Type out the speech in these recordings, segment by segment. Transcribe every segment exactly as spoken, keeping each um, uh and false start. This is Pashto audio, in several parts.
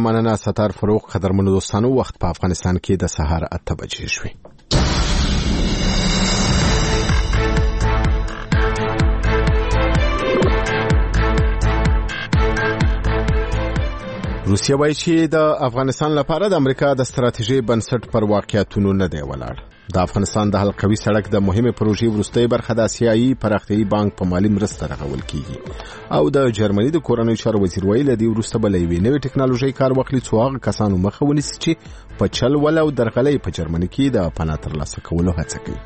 مننه ستار فروغ. قدرمنو دوستانو، وخت په افغانستان کې د سهار اته بجې شوې. روسیه وایي چې د افغانستان لپاره د امریکا د ستراتیژي بنسټ پر واقعیتونو نه دی ولاړ. د افغانستان د حلقوي سړک د مهمه پروژې وروستۍ برخه د آسیایي پراختیایي بانک په مالی مرسته رغول کیږي او د جرمني د کورنۍ چارو وزیر ویل دی وروسته بلې وی نوې ټکنالوژي کار وکړي څو هغه کسانو مخه ونیسي چې په چل ول او درغلې په جرمني کې د پناه ترلاسه کولو هڅه کوي.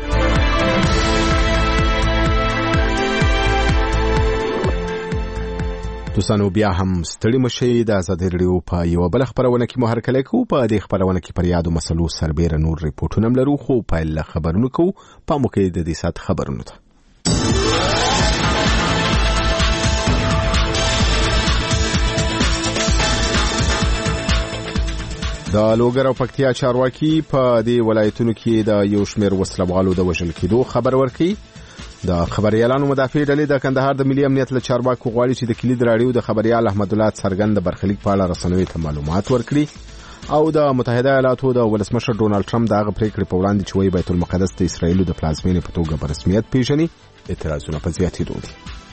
دوستانو، بیا هم ستړي مشي. د ازادي رادیو په یو بل خبرونه کې مو هرکلی کوو. په دې خبرونه کې پر یادو مسلو سربېره نور ریپورتونه لرو، خو په ل خبرونو کوو په موکې د دې سات خبرونو ته. د لوګر او پکتیا چارواکي په دې ولایتونو کې د یو شمېر وسلوالو د وژل کېدو خبر ورکړي. د خبريالانو مدافع ډلې د کندهار د ملي امنیت له چارواکو غواړي چې د کلید راډیو د خبريال احمد الله څرګند برخلیک په اړه رسنوي ته معلومات ورکړي او د متحده ایالاتو د ولسمشر ډونالد ټرمپ دغه پریکړې په وړاندې چې وایي بیت المقدس د اسرایل د پلازمینې په توګه په رسمیت پیژني اعتراضونه په زیاتېدو دي.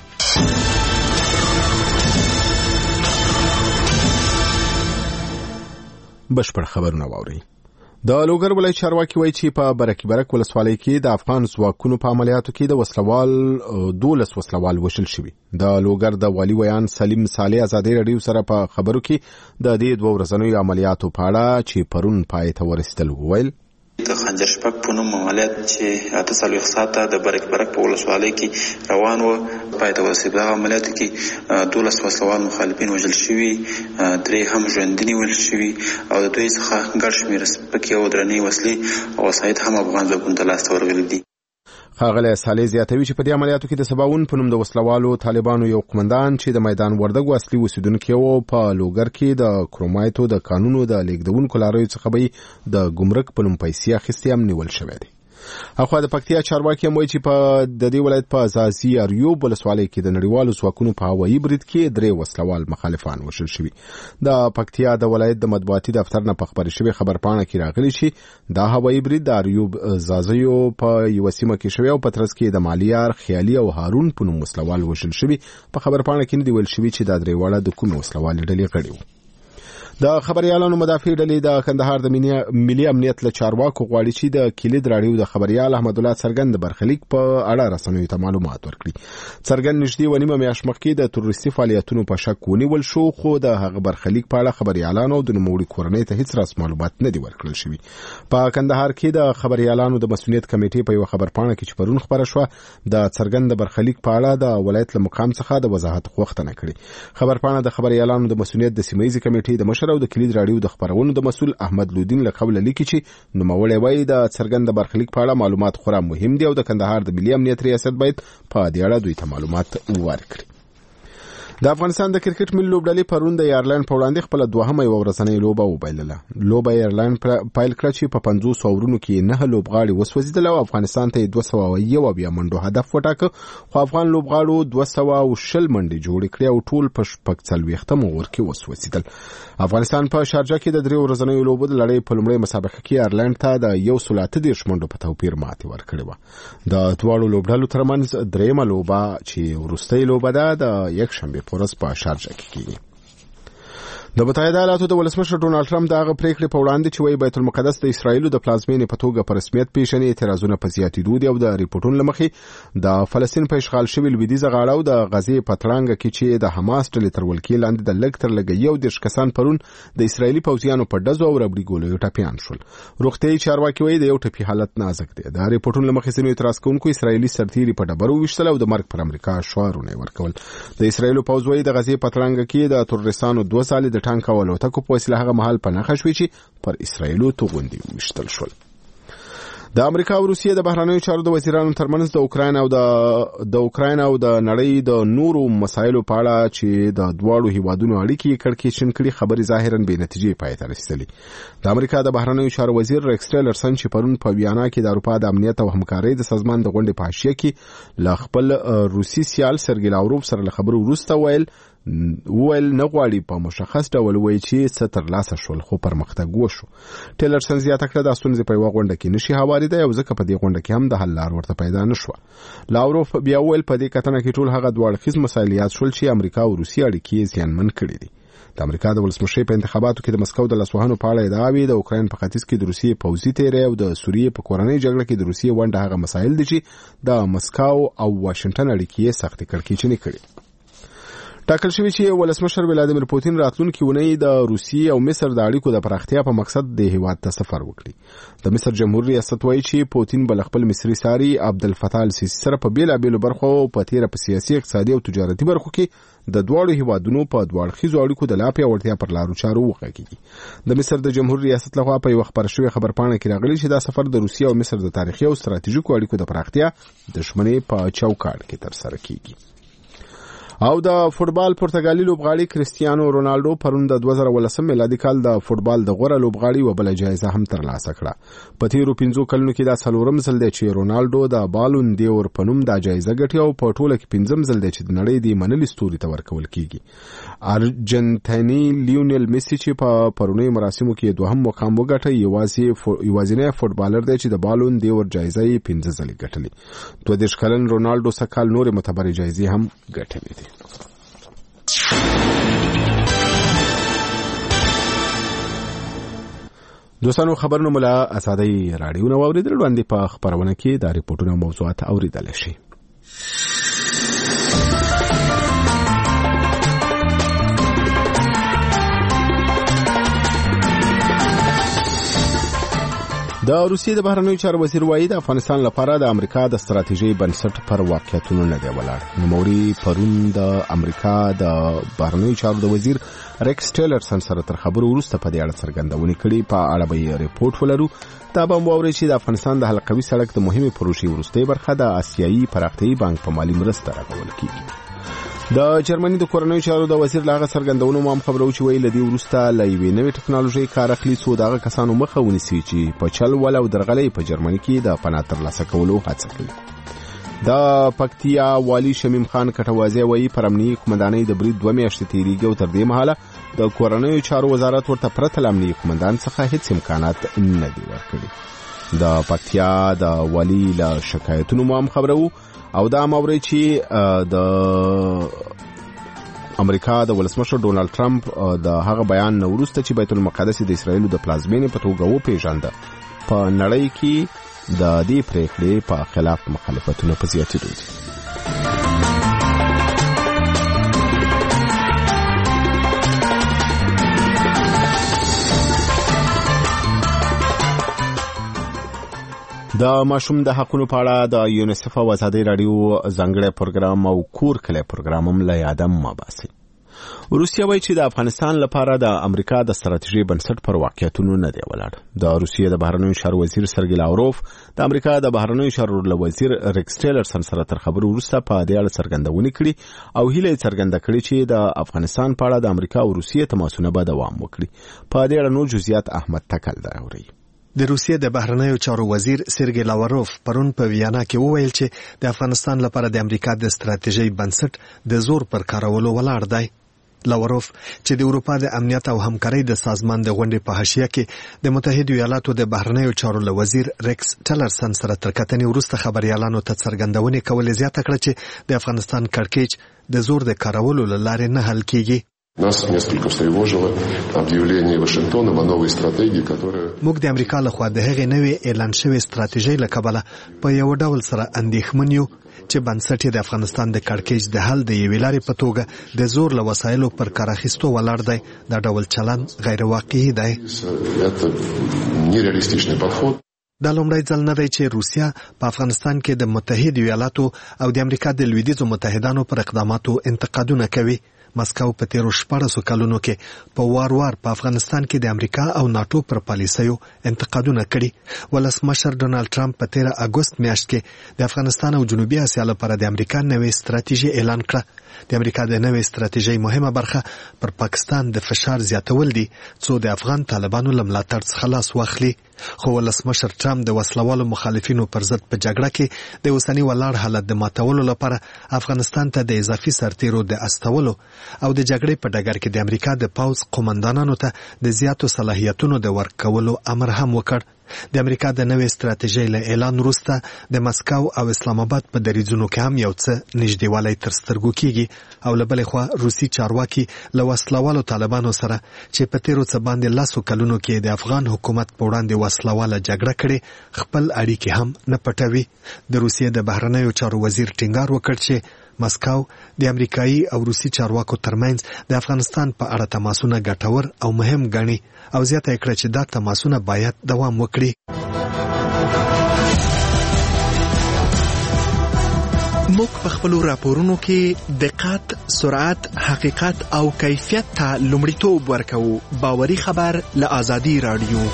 بشپړ خبرونه واوري. د لوګر ولایت چارواکي وایي چې په برکي برک ولسوالۍ کې د افغان ځواکونو په عملیاتو کې د وسلوال دولس وسلوال وژل شوي. د لوګر د والي ویان سلیم صالح ازادي رادیو سره په خبرو کې د دې دوه ورځنیو عملیاتو په اړه چې پرون پای ته ورسېدل وویل د خنجر شپږ په نوم عملیات چې اته څلوېښت ساعته د برکي برک په ولسوالۍ کې روان و پای ته ورسېد. په عملیاتو کې دولس وسلوال مخالفین وژل شوي، درې هم ژوندي نیول شوي او د دوی څخه ګڼ شمېر سپکې او درنې وسلې او وسایط هم افغان ځواکونو ته لاسته ورغلي دي. ښاغلی صالح زیاتوي چې په دې عملیاتو کې د سباون په نوم د وسلوالو طالبانو یو قومندان چې د میدان وردګو اصلي اوسیدونکی و په لوګر کې د کرومایتو د قانونو د لیږدونکو لاریو څخه به د ګمرک په نوم پیسې اخیستې هم نیول شوی دی. اخوا د پکتیا چارواکي هم وایي چې په د دې ولایت په ازازي اریوب ولسوالۍ کې د نړیوالو ځواکونو په هوایي برید کې درې وسلوال مخالفان وژل شوي. د پکتیا د ولایت د مطبوعاتي دفتر نه په خبرې شوې خبرپاڼه کې راغلي چې دا هوایي برید د اریوب زازیو په یو سیمه کې شوی او په ترڅ کې د مالیار خیالي او هارون په نوم وسلوال وژل شوي. په خبرپاڼه کې نه دی ویل شوي چې دا درې واړه د کومې وسلوالې ډلې غړي وو. د خبريالانو مدافع ډلې د کندهار د ملي امنیت له چارواکو غواړي چې د کلید راډیو د خبريال احمد الله څرګند برخلیک په اړه رسنوي ته معلومات ورکړي. څرګند نږدې ونیمه میاشت مخکې د تروریستي فعالیتونو په شک ونیول شو، خو د هغه برخلیک په اړه خبريالانو د نوموړي کورنۍ ته هیڅ راس معلومات نه دی ورکړل شوی. په کندهار کې د خبريالانو د مسؤلیت کمیټې په یو خبرپاڼه کې چې پرون خبره شوه د څرګند برخلیک په اړه د ولایت له مقام څخه د وضاحت غوښتنه کړې. خبرپاڼه د خبريالانو د مسؤلیت د سیمایي کمیټې د مشر او د کلید راډیو د خبرونو د مسؤل احمد لودین له قوله لیکي چې نوموړی وایي د څرګند برخلیک په اړه معلومات خورا مهم دي او د کندهار د ملي امنیت ریاست باید په دې اړه دوی ته معلومات ورکړي. د افغانستان د کرکټ ملي لوبډلې پرون د ایرلند په وړاندې خپل دوهمه یو ورځنۍ لوبه وبایلله. لوبه ایرلند پایل کړه چې په پنځوس اورونو کې نه لوبغاړي وسوځیدل او افغانستان ته دوه سوه یو بیا منډو هدف وټاکه، خو افغان لوبغاړو دوه سوه او شل منډې جوړې کړې او ټول په شپږ څلوېښتم اوور کې وسوځیدل. افغانستان په شارجه کې د درې ورځنیو لوبو د لړۍ په لومړۍ مسابقه کې ایرلند ته د یو سل اته دېرش منډو په توپیر ماتې ورکړې وه. د دواړو لوبډلو ترمنځ درېیمه لوبه چې وروستۍ لوبه ده د یکشنبې په ورځ په شارجه کې کیږي. د متحده ایالاتو د ولسمشر ډونالد ټرمپ دغه پریکړې په وړاندې چې وایي بیت المقدس د اسرایل د پلازمینې په توګه په رسمیت پیژني اعتراضونه په زیاتېدو دي او د ریپورتونو له مخې د فلسطین په اشغال شوي لویدیځه غاړه او د غزې په تړانګه کې چې د حماس ډلې تر ولکې لاندې د لږ تر لږه یو دېرش کسان پرون د اسرایلي پوځیانو په ډزو او ربړي ګولیو ټپیان شول. روغتیایي چارواکي وایي د یو ټپي حالت نازک دی. د ریپورتونو له مخې ځینو اعتراض کوونکو اسرایلي سرتیري په ډبرو ویشتل او د مرګ پر امریکا شعارونه ورکول. د اسرایل پوځ وایي د غزې په تړانګه کې د تروریستانو دوه ځلې د ټانک او الوتکو په وسیله هغه مهال په نښه شوي چې پر اسرایلو توغندي ویشتل شول. د امریکا او روسیې د بهرنیو چارو د وزیرانو ترمنځ د اوکراین او د د اوکراین او د نړۍ د نورو مسایلو په اړه چې د دواړو هیوادونو اړیکې کړکېچن کړي خبرې ظاهراً بې نتیجې پای ته رسېدلې. د امریکا د بهرنیو چارو وزیر ریکس ټیلرسن چې پرون په ویانا کې د اروپا د امنیت او همکارۍ د سازمان د غونډې په حاشیه کې له خپل روسي سیال سرګی لاوروف سره له خبرو وروسته ویل ویل نه غواړي په مشخص ډول وایي چې څه ترلاسه شول خو پرمختګ وشو. ټیلرسن زیاته کړه دا ستونزې په یوه غونډه کې نشي هوارېدی او ځکه په دې غونډه کې هم د حل لار ورته پیدا نه شوه. لاوروف بیا ویل په دې کتنه کې ټول هغه دوه اړخیز مسایل یاد شول چې امریکا او روسیې اړیکې زیانمن کړي دي. د امریکا د ولسمشر په انتخاباتو کې د مسکو د لاسوهنو په اړه ادعاوې د اوکراین په ختیځ کې د روسیې پوځي تیری او د سوریې په کورنۍ جګړه کې د روسیې ونډه هغه مسایل دي چې د مسکو او واشنگټن اړیکې سختې کړکېچنې کړي. ټاکل شوی چې ولسمشر ولادیمیر پوتین راتلونکي اونۍ د روسیې او مصر د اړیکو د پراختیا په مقصد د هیواد ته سفر وکړي. د مصر جمهوریت ریاست وایي چې پوتین بل خپل مصری ساري عبدالفتاح السیسی سره په بیلابېلو برخو په تیره په سیاسي اقتصادي او تجارتي برخو کې د دواړو هیوادونو په دواړخیزو اړیکو د لا پیاوړتیا پر لارو چارو وغږیږي. د مصر د جمهوریت ریاست لخوا په یو خبر شوی خبرپاڼه کې راغلی چې دا سفر د روسیې او مصر د تاریخي او ستراتیژیکو اړیکو د پراختیا د دښمنۍ په چوکاټ کې ترسره کیږي. او د فوټبال پرتګالي لوبغاړي کریستیانو رونالډو پرون د دوه زره ولسم میلادي کال د فوټبال د غوره لوبغاړي و بل جایزه هم ترلاسه کړه. په تیرو پنځو کلونو کې دا څلورم ځل دی چې رونالډو د بالون دیور په نوم دا جایزه ګټي او په ټوله کې پنځم ځل دی چې د نړۍ د منلي ستوري ته ورکول کیږي. ارجنټایني لیونل میسی چې په پرونی مراسمو کې دوهم مقام وګټي یوازې یوازینی فوټبالر دی چې د بالون دیور جایزه یې پنځه ځلې ګټلې. دوه دېرش کلن رونالډو سکهال نور معتبرې جایزې هم ګټلې دي. دوستانو خبرونه ملا اسادی رادیو نو اوریدل وړاندې په خبرونه کې دا ریپورتونه موضوعات اوریدل شي. د روسیې د بهرنیو چارو وزیر وایي د افغانستان لپاره د امریکا د ستراتیژۍ بنسټ پر واقعیتونو نه دی ولاړ. نوموړي پرون د امریکا د بهرنیو چارو د وزیر ریکس ټیلرسن سره تر خبرو وروسته په دې اړه څرګندونې کړې. په اړه به ریپورت ولرو. دا به مو اورئ چې د افغانستان د حلقوي سړک د مهمې پروژې وروستۍ برخه د آسیایي پراختیایي بانک په مالي مرسته راغول کیږي. د جرمني د کورنیو چارو د وزیر لاغه څرګندونو مام خبرو چې ویل دی ورسته لایوي نوې ټکنالوژي کار اخلي څو دغه کسانو مخه ونیسي چې په چل ول او درغلې په جرمني کې د پناه ترلاسه کولو هڅه کوي. د پکتیا والی شمیم خان کټوازی وایي پر امنیي قومندانۍ د برید دوه میاشتې تیریږي او تر دې مهاله د کورنیو چارو وزارت ورته پرته له امنیي قومندان څخه هیڅ امکانات نه دي ورکړي. د پکتیا د والی له شکایتونو مام خبرو او دا موري چې د امریکا د ولسمشر ډونالد ټرمپ د هغه بیان نو وروسته چې بیت المقدس د اسرایل د پلازمینې په توګه و پیژانده په نړۍ کې د دې پریکړې په خلاف مخالفتونه په زیاتېدو دي. د ماشوم د حقونو په اړه د یونیسف او ازادي رادیو ځانګړی پروګرام او کور کلی پروګرام هم له یاده مه باسي. روسیه وایي چې د افغانستان لپاره د امریکا د ستراتیژۍ بنسټ پر واقعیتونو نه دی ولاړ. د روسیې د بهرنیو چارو وزیر سرګی لاوروف د امریکا د بهرنیو چارو وزیر ریکس ټیلرسن سره تر خبرو وروسته په دې اړه څرګندونې کړې او هیله یې څرګنده کړې چې د افغانستان په اړه د امریکا او روسیې تماسونه به دوام وکړي. په دې اړه نور جزئیات احمد تکل راوړي. د روسیې د بهرنیو چارو وزیر سرګی لاوروف پرون په ویانا کې وویل چې د افغانستان لپاره د امریکا د ستراتیژۍ بنسټ د زور پر کارولو ولاړ دی. لاوروف چې د اروپا د امنیت او همکارۍ د سازمان د غونډې په حاشیه کې د متحده ایالاتو د بهرنیو چارو له وزیر ریکس ټیلرسن سره تر کتنې وروسته خبريالانو ته څرګندونې کولې زیاته کړه چې د افغانستان کړکېچ د زور د کارولو له لارې نه حل کیږي. Нас несколько встревожило объявление Вашингтоном о новой стратегии, которая موږ د امریکا له خوا د هغې نوې اعلان شوې ستراتیژۍ له کبله په یو ډول سره اندېښمن یو چې بنسټ د افغانستان د کړکېچ د حل د یوې لارې په توګه د زور له وسایلو پر کار اخیستو ولاړ دی. دا ډول چلند غیر واقعي دی. دا لومړی ځل نه دی چې روسیا په افغانستان کې د متحده ایالاتو او د امریکا د لویدیځو متحدانو پر اقداماتو انتقادونه کوي. مسکو په تیرو شپږو کلونو کې په وار وار په افغانستان کې د امریکا او ناتو پر پالیسیو انتقادونه کړي. ولسمشر ډونالد ټرمپ په تیره اگست میاشت کې د افغانستان او جنوبي اسیا لپاره د امریکا نوې ستراتیژي اعلان کړه. د امریکا د نوې ستراتیژۍ مهمه برخه پر پاکستان د فشار زیاتول دي څو د افغان طالبانو له ملاتړ څخه خلاص واخلي. خو ولسمشر ټرمپ د وسلوالو مخالفینو پر ضد په جګړه کې د اوسنی ولاړ حالت د ماتولو لپاره افغانستان ته د اضافي سرتیرو د استولو او د جګړې په ډګر کې د امریکا د پوځ قومندانانو ته د زیاتو صلاحیتونو د ورکولو امر هم وکړ. د امریکا د نوې ستراتیژۍ له اعلان وروسته د مسکو او اسلام آباد په دریځونو کې هم یو څه نږدېوالی تر سترګو کیږي او له بلې خوا روسي چارواکي له وسلوالو طالبانو سره چې په تیرو څه باندې لسو کلونو کې د افغان حکومت په وړاندې وسلواله جګړه کړې خپل اړیکې هم نه پټوي. د روسیې د بهرنیو چارو وزیر ټینګار وکړ چې مسکو د امریکایي او روسي چارواکو ترمنځ د افغانستان په اړه تماسونه ګټور او مهم ګڼي او زیاته یې کړه چې دا تماسونه باید دوام وکړي. موږ په خپلو راپورونو کې دقت، سرعت، حقیقت او کیفیت ته لومړیتوب ورکوو. باوري خبر له آزادي راډیو.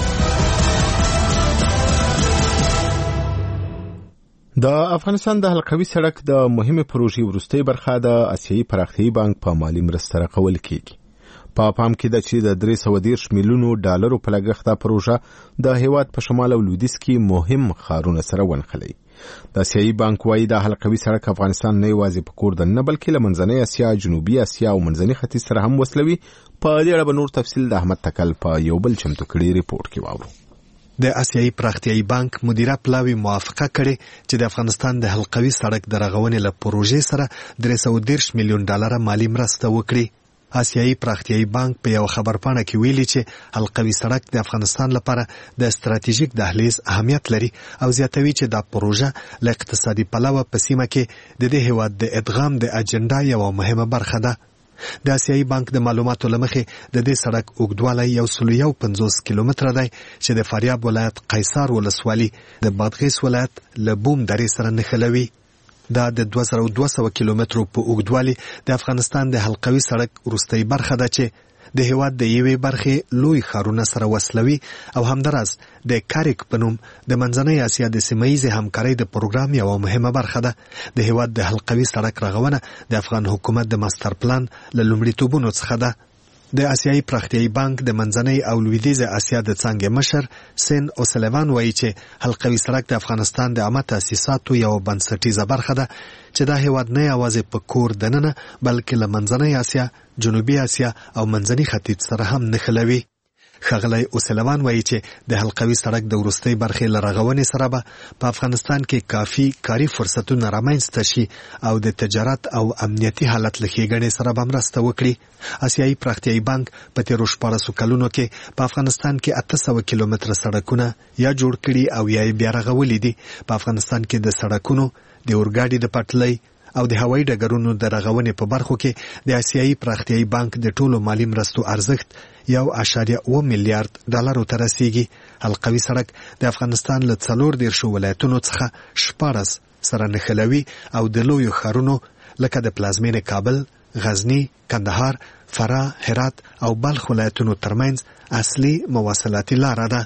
د افغانستان د حلقوي سړک د مهمه پروژې وروستۍ برخه د اسیایي پراختیایي بانک په مالي مرسته راکول کیږي. په پام کې ده چې د درې سوه دېرش میلیونو ډالرو په لګښت دا پروژه د هیواد په شمال او لویدیځ کې مهم ښارونه سره ونښلوي. د اسیایي بانک وايي د حلقوي سړک افغانستان نه یوازې په کور دننه بلکې له منځنۍ اسیا، جنوبي اسیا او منځني ختیځ سره هم وصلوي. په دې اړه به نور تفصیل د احمد تکل په یو بل چمتو کړي ریپورت کې واورو. د اسیایي پراختیایي بانک مدیره پلاوی موافقه کړې چې د افغانستان د حلقوي سړک د رغونې له پروژې سره درې سوه دېرش میلیون ډالر مالی مرسته وکړي. اسیایي پراختیایي بانک په یو خبرپاڼه کې ویلي چې حلقوي سړک د افغانستان لپاره د ستراتیژیک دهلیز اهمیت لري او زیاتوي چې دا پروژه له اقتصادي پلوه په سیمه کې د دې هیواد د ادغام د اجنډا یوه مهمه برخه ده. د اسیایي بانک د معلوماتو له مخې د دې سړک اوږدوالی یو سل یو پنځوس کیلومتره دی چې د فاریاب ولایت قیصار ولسوالي د بادغیس ولایت له بوم درې سره نښلوي. دا د دوه زره دوه سوه کیلومترو په اوږدوالي د افغانستان د حلقوي سړک وروستۍ برخه ده چې د هیواد د یوې برخې لوی ښارونه سره وصلوي او همداراز د کاریک په نوم د منځنۍ اسیا د سیمهییزې همکارۍ د پروګرام یوه مهمه برخه ده. د هیواد د حلقوي سړک رغونه د افغان حکومت د ماستر پلان له لومړیتوبونو څخه ده. د اسیایي پراختیایي بانک د منځنۍ او لویدیځه اسیا د څانګې مشر سین اوسلیوان وایي چې حلقوي سړک د افغانستان د عامه تاسیساتو یوه بنسټیزه برخه ده چې دا هیواد نه یوازې په کور دننه بلکې له منځنۍ اسیا، جنوبي اسیا او منځني ختیځ سره هم نښلوي. ښاغلی اوسلیوان وایي چې د حلقوي سړک د وروستۍ برخې له رغونې سره به په افغانستان کې کافي کاري فرصتونه رامنځته شي او د تجارت او امنیتي حالت له ښېګڼې سره به مرسته وکړي. اسیایي پراختیایي بانک په تېرو شپاړسو کلونو کې په افغانستان کې اته سوه کیلومتره سړکونه یا جوړ کړي او یا یې بیا رغولي دي. په افغانستان کې د سړکونو، د اورګاډي د پټلۍ او د هوایي ډګرونو د رغونې په برخو کې د اسیایي پراختیایي بانک د ټولو مالي مرستو ارزښت یو اعشاریه اوه میلیارد ډالرو ته رسیږي. حلقوي سړک د افغانستان له څلور دېرشو ولایتونو څخه شپاړس سره نښلوي او د لویو ښارونو لکه د پلازمینې کابل، غزني، کندهار، فراه، هرات او بلخ ولایتونو ترمنځ اصلي مواصلاتي لاره ده.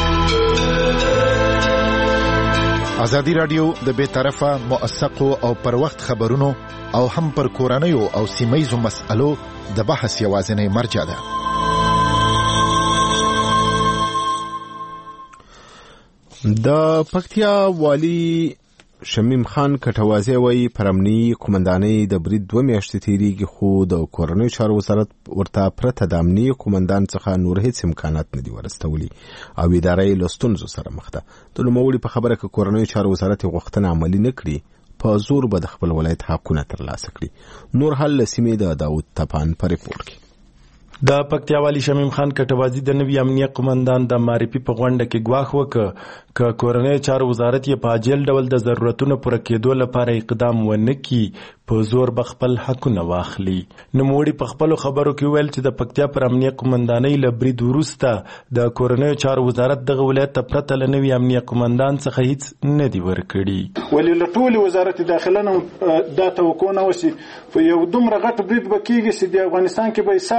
ازادي راډیو د بې طرفه، موثقو او پر وخت خبرونو او هم پر کورنیو او سیمهییزو مسألو د بحث یوازینۍ مرجع ده. د پکتیا والی شمیم خان کټوازی وایي پر امنیي قومندانۍ د برید دوه میاشتې تېرېږي خو د کورنیو چارو وزارت ورته پرته د امنیي قومندان څخه نور هیڅ امکانات نه دي ورستولي او اداره یې له ستونزو سره مخ ده. د نوموړي په خبره که کورنیو چارو وزارت یې غوښتنه عملي نه کړي په زور به د خپل ولایت حقونه ترلاسه کړي. نور حل له سیمې د داود تپان په ریپورټ کې. د پکتیا والی شمیم خان کټوازی د نوي امنیه قومندان د معرفي په غونډه کې ګواښ وکړ که کورنیو چارو وزارت یې په عاجل ډول د ضرورتونو پوره کېدو لپاره اقدام ونه کړي په زور به خپل حقونه واخلي. نوموړي په خپلو خبرو کې وویل چې د پکتیا پر امنیه قومندانۍ له برید وروسته د کورنیو چارو وزارت دغه ولایت ته پرته له نوي امنیه قومندان څخه هیڅ نه دي ورکړي. ولې له ټولې وزارت داخله نه دا توقع نه وشي په یو دومره غټ برید به کېږي چې د افغانستان کې به یې ساری نه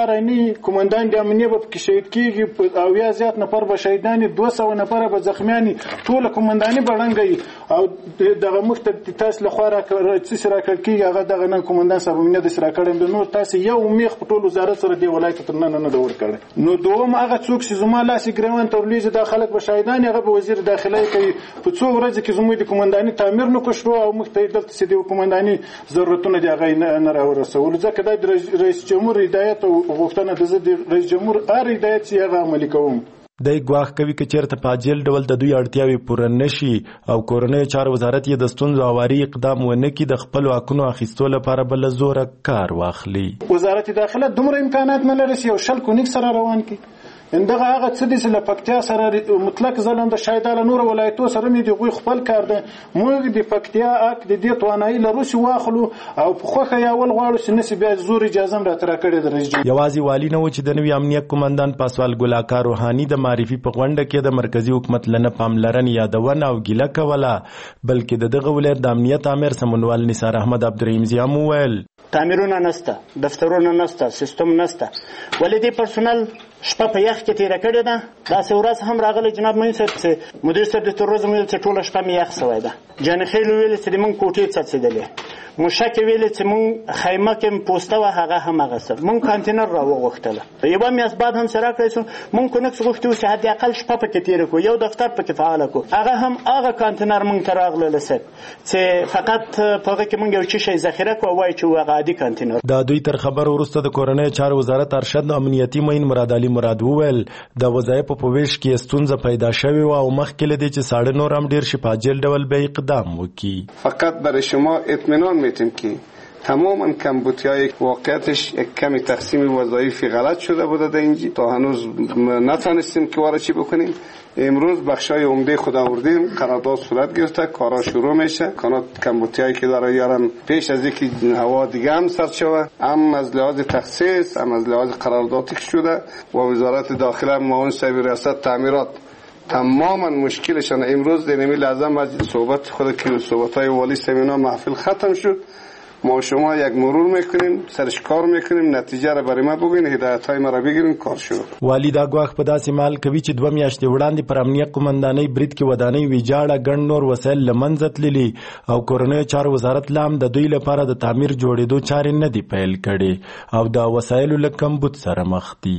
کومندان د امنیه به پکې شهید کیږي او یا زیات نفر به شهیدانی دوه سوه نفر به زخمیانی ټول کومنداني بړنګي او دغه مخت تاسو لخوا را څه را کړی هغه دغه نن کومندان صاحب امنیه د سره کړم نو تاسو یو میخ په ټول وزارت سره دی ولایت تر نن نه دور کړی نو دوم هغه څوک چې زما لاسي ګریوان تورلیز د خلک به شهیدان هغه به وزیر داخله کوي په څو ورځې کې زموږ د کومنداني تعمیر نو کړو او مختې دلته چې د کومنداني ضرورتونه دی هغه نه راورسول ځکه د رئیس جمهور هدایت او غوښتنه د رئیس جمهور ار هدایت چې هغه عملي کوم د ګواښ کوي چې چیرته په عاجل ډول د دوی اړتیاوې پوره نشي او کورنۍ چارو وزارت یې د ستونزو هواري اقدام ونه کړي د خپل حقونو اخیستو لپاره بل زوره کار واخلي. وزارت داخله دومره امکانات نه لري چې یو شل کونیک سره روان کړي اندغه هغه څه دي چې له پکتیا سره مطلق ځلم د شایداله نور ولایتو سره مې د غوي خپل کار ده موږ د پکتیا اک د دې توانایي له روسي واخلو او په خوخه یا ول غواړو چې نسی بیا زور اجازه را تر کړی د رئیس یوازې والی نه و چې د نوي امنیت قومندان پاسوال ګلاکار روحاني د معرفي په غونډه کې د مرکزی حکومت لنه پاملرنه یادونه او ګیله کوله بلکې د دغه ولایت د امنیت امر سمونوال نثار احمد عبدالرحیم زیام وویل تعمیرونه نسته دفترونه نسته سیستم نسته ولې دې پرسونل شپه په یخ کې تیره کړې ده داسې ورځ هم راغلی جناب معین صاحب چې مدیر صاحب د تروریزم ویل چې ټوله شپه مې یخ سوی ده جانخیل ویل چې موږ کوټې څڅېدلې موشک ویل چې موږ خیمه کې پوسته وه هغه هم هغسه موږ کانتینر راوغوښتله یوه میاشت بعد هم څه راکړی سو موږ کونکس غوښتي وو چې حداقل شپه پکې تیره کړو یو دفتر پکې فعاله کړو هغه هم هغه کانتینر موږ ته راغلله صاحب چې فقط په هغه کې موږ یو څه شی ذخیره کړو وایي چې هغه عادي کانتینر د دوی تر خبر وروسته د کورنۍ چارو وزارت ارشد امنیتي معین مراد علي مراد وویل د وظایفو په ویش کې ستونزه پیدا شوې و او مخکې له دې چې ساړه نور هم ډیر شي په عاجل ډول به اقدام وکړي. فقط برای شما اطمینان میتیم که تماما کمبودیای واقعیتش یک کمی تقسیم وظایفی غلط شده بوده در اینجا تا هنوز نتونستیم که وارد چی بکنیم. امروز بخشای عمده خود آوردیم قرارداد صورت گرفته کارا شروع میشه کانات کمبودیایی که داره یارم پیش از اینکه هوا دیگه هم سرد شوه هم از لحاظ تخصیص هم از لحاظ قراردادی شده و وزارت داخله معاون صاحب ریاست تعمیرات تماما مشکلشان امروز در نمی لحظه مجلس صحبت خود که صحبت‌های والی سمینا محفل ختم شد ما شما یک مرور میکنیم سرش کار میکنیم نتیجه را برای ما بگین هدایت‌های ما را بگیریم کار شروع. والی دا ګواښ په داسې مال کوي چې دوه میاشتې وړاندې پر امنیت قومندانۍ برید کې ودانۍ ویجاړه ګڼ نور وسایل له منځه تللي او کورنیو چارو وزارت لا هم د دوی لپاره د تعمیر جوړېدو چارې نه دي پیل کړې او د وسایلو له کمبود سره مخ دي.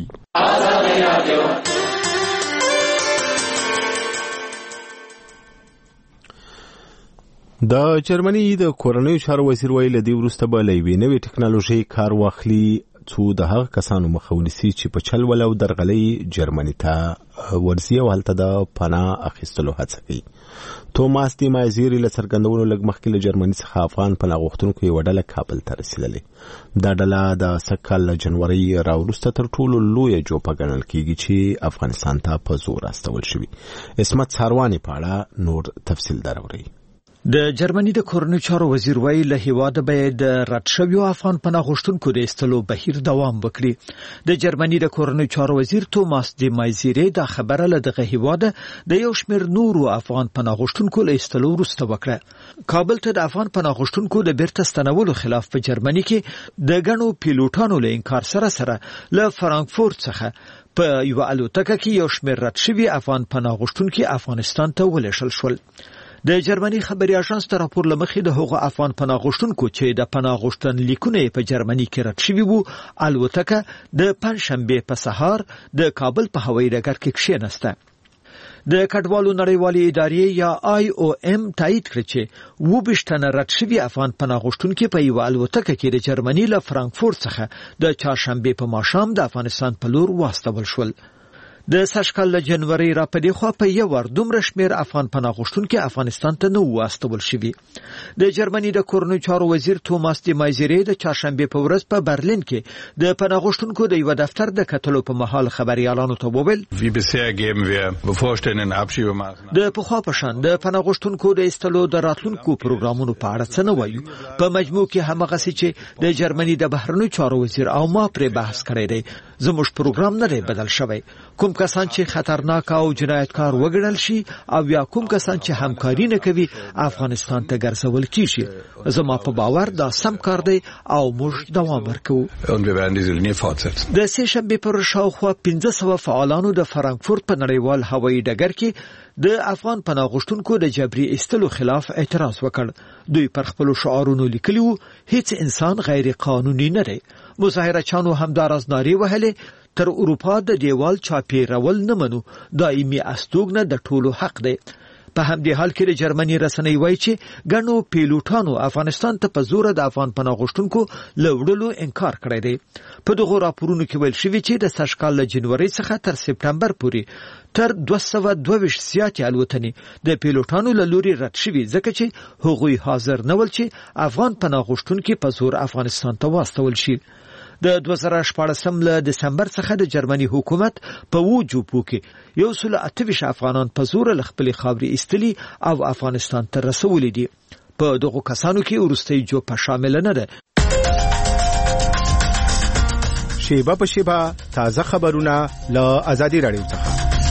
د جرمني د کورنیو چارو وزیر ویل دی وروسته به له یوې نوې ټکنالوژۍ کار واخلي څو د هغه کسانو مخه ونیسي چې په چل ول او درغلۍ جرمني ته ورځي او هلته د پناه اخیستلو هڅه کوي. توماس دی مایزیری له څرګندونو لږ مخکې له جرمني څخه افغان پناه غوښتونکو یوه ډله کابل ته رسېدلې. دا ډله د سږ کال له جنورۍ راوروسته تر ټولو لویه جوپه ګڼل کېږي چې افغانستان ته په زور استول شوي. عصمت سارواني په اړه نور تفصیل دراوري. د جرمني د کورنیو چارو وزیر وایي له هیواده به د رد شویو افغان پناه غوښتونکو د ایستلو بهیر دوام وکړي. د جرمني د کورنیو چارو وزیر توماس دی مایزیری دا خبره له دغه هیواده د یو شمېر نورو افغان پناه غوښتونکو له ایستلو وروسته وکړه. کابل ته د افغان پناه غوښتونکو د بیرته ستنولو خلاف په جرمني کې د ګڼو پیلوټانو له انکار سره سره له فرانکفورت څخه په یوه الوتکه کې یو شمېر رد شوي افغان پناه غوښتونکي افغانستان ته ولېږل شول. د جرمني خبري اژانس ته راپور لمخې د هغو افغان پناه غوښتونکو چې د پناه غوښتن لیکونه په جرمني کې رد شوي وو الوتکه د پنځشنبې په سهار د کابل په هوایي ډګر کې کښېنسته. د کډوالو نړیوالې ادارې یا آی او ام تایید کړ چې اووه تنه رد شوي افغان پناه غوښتونکي په یوه الوتکه کې د جرمني له فرانکفورت څخه د چهارشنبې په ماښام د افغانستان په لور واستول شول. د سږکال له جنورۍ را پدې خوا په یو ور دومره شمېر افغان پناه غوښتونکي افغانستان ته نه وو واستول شوي. د جرمني د کورنیو چارو وزیر توماس دی مایزیری د چهارشنبې په ورځ په برلین کې د پناه غوښتونکو د یوه دفتر د کتلو په مهال خبریالانو ته وویل د پخوا په شان د پناه غوښتونکو د ایستلو د راتلونکو پروګرامونو په اړه څه نه وایو. په مجموع کې همغسې چې د جرمني د بهرنیو چارو وزیر او ما پرې بحث کړی دی. زموږ پروګرام نه دی بدل شوی. کوم کسان چې خطرناک او جنایتکار وګڼل شي او یا کوم کسان چې همکاري نه کوي افغانستان ته ګرځول کیږي. زما په باور دا سم کار دی او موږ دوام ورکوو. د سه شنبه پر شاوخوا پنځه سوه فعالانو د فرانکفورت په نړیوال هوایي ډګر کې د افغان پناه غوښتونکو د جبري ایستلو خلاف اعتراض وکړ. دوی پر خپل شعارونو لیکلي وو هیڅ انسان غیر قانوني نه دی. مظاهرچیانو همداراز نارې وهلې تر اروپا د دیوال چاپیرول نه منو، دایمي استوګنه د ټولو حق دی. په همدې حال کې د جرمني رسنۍ وایي چې ګڼو پیلوټانو افغانستان ته په زور د افغان پناه غوښتونکو له وړلو انکار کړی دی. په دغو راپورونو کې ویل شوي چې د سږ کال له جنورۍ څخه تر سپټمبر پورې تر دوه سوه دوه ویشت زیاتې الوتنې د پیلوټانو له لوري رد شوي، ځکه چې هغوی حاضر نه ول چې افغان پناه غوښتونکي په زور افغانستان ته واستول شي. د دوه زره شپاړسم له دسمبر څخه د جرمني حکومت په وو جوپو کې یو سل اته ویشت افغانان په زور له خپلې خاورې ایستلي او افغانستان ته رسولي دي. په دغو کسانو کې وروستۍ جوپه شامل نه ده. شیبه په شیبه تازه خبرونه له آزادي رادیو څخه.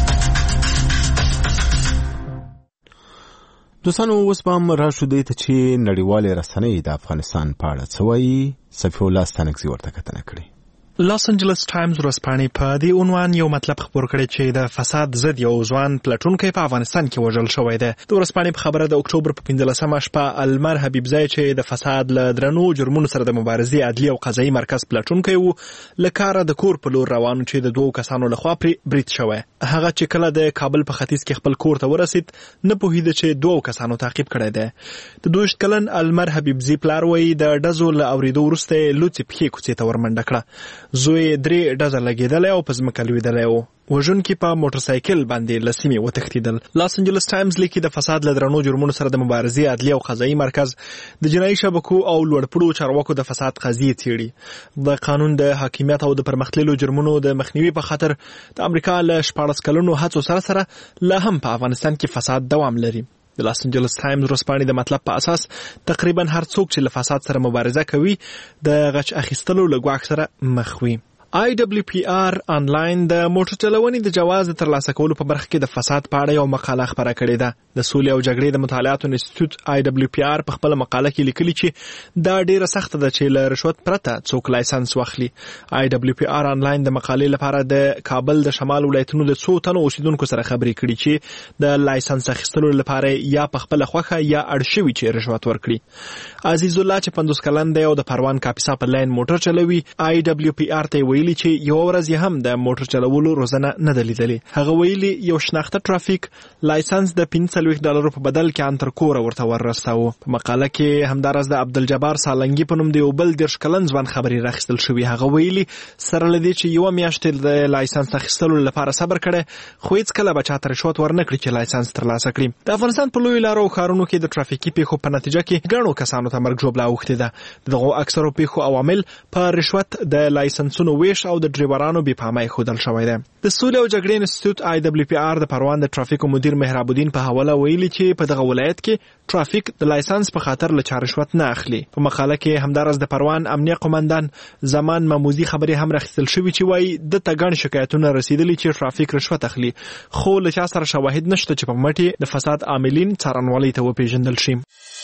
دوستانو اوس به هم راشو دې ته چې نړیوالې رسنۍ د افغانستان په اړه څه وایي. صفي الله ستانکزي ورته کتنه کړې. لاس انجلس ټایمز ورځپاڼې په دې عنوان یو مطلب خبر کړی چې د فساد ضد یو ځوان پلټونکی په افغانستان کې وژل شوی دی. د ورځپاڼې په خبره د اکتوبر په پنځلسمه شپه المر حبیبزی چې د فساد له درنو جرمونو سره د مبارزې عدلي او قضایي مرکز پلټونکی وو، له کاره د کور په لور روان چې د دوو کسانو لخوا پرې برید شوی. هغه چې کله د کابل په ختیځ کې خپل کور ته ورسید نه پوهېده چې دوو کسانو تعقیب کړی دی. د دویشت کلن المر حبیبزی پلار وایي د ډزو له اورېدو وروسته یې لوڅې پښې کوڅې ته ورمنډه کړه. زوی درې ډزه لګېدلی او په ځمکه لوېدلی و. وژونکي په موټرسایکل باندې له سیمې وتښتېدل. لاس انجلس ټایمز لیکي د فساد له درنو جرمونو سره د مبارزې عدلي او قضایي مرکز د جنایي شبکو او لوړپوړو چارواکو د فساد قضیې څېړي. د قانون د حاکمیت او د پرمختللو جرمونو د مخنیوي په خاطر د امریکا له شپاړس کلونو هڅو سره سره لا هم په افغانستان کې فساد دوام لري. د لاس انجلس ټایمز ورځپاڼې د مطلب په اساس تقریبا هر څوک چې له فساد سره مبارزه کوي د غچ اخیستلو له ګواښ سره مخ وي. آی دبلیو پی آر آنلاین د موټر چلونې د جواز د ترلاسه کولو په برخه کې د فساد په اړه یو مقاله خپره کړې ده. د سولې او جګړې د مطالعاتو انسټیټیوټ آی دبلیو پی آر په خپل مقاله کې لیکلي چې دا ډیره سخته ده چې له رشوت پرته څوک لایسنس واخلي. آی دبلیو پی آر آنلاین د مقالې لپاره د کابل د شمال ولایتونو د څو تنو اوسیدونکو سره خبرې کړي چې د لایسنس اخیستلو لپاره یا په خپل خوخه یا اړ شوي چې رشوت ورکړي. عزیز الله چې پنځوس کلن دی او د پروان کاپیسا په لاین موټر چلوي، آی دبلیو پی آر ته ویلي چې یو ورځ یې هم د موټر چلولو روزنه نه ده لیدلې. هغه ویلي یو شناخته ټرافیک لایسنس د پنځه څلوېښت ډالرو په بدل کې ان تر کوره ورته وررساوه. په مقاله کې همداراز د عبدالجبار سالنګي په نوم د یو بل دېرش کلن ځوان خبرې راخیستل شوي. هغه ویلي سره له دې چې یوه میاشت د لایسنس اخیستلو لپاره صبر کړی، خو هېڅکله به چاته رشوت ورنه کړي چې لایسنس ترلاسه کړي. د افغانستان په لویو لارو او ښارونو کې د ټرافیکي پیښو په نتیجه کې ګڼو کسانو ته مرګ ژوبله اوښتې ده. د دغو اکثرو پیښو عوامل په رشوت، د لایسنسونو ویش او د ډریورانو بې پامۍ ښودل شوی دی. د سولې او جګړې انسټیټیوټ آی دبلیو پی آر د پروان د ټرافیکو مدیر مهراب الدین په حواله ویلي چې په دغه ولایت کې ټرافیک د لایسنس په خاطر له چا رشوت نه اخلي. په مقاله کې همداراز د پروان امنیه قومندان زمان مموزي خبرې هم راخیستل شوي چې وایي دته ګڼ شکایتونه رسیدلي چې ټرافیک رشوت اخلي، خو له چا سره شواهد نشته چې په مټې د فساد عاملین څارنوالۍ ته وپېژندل شي.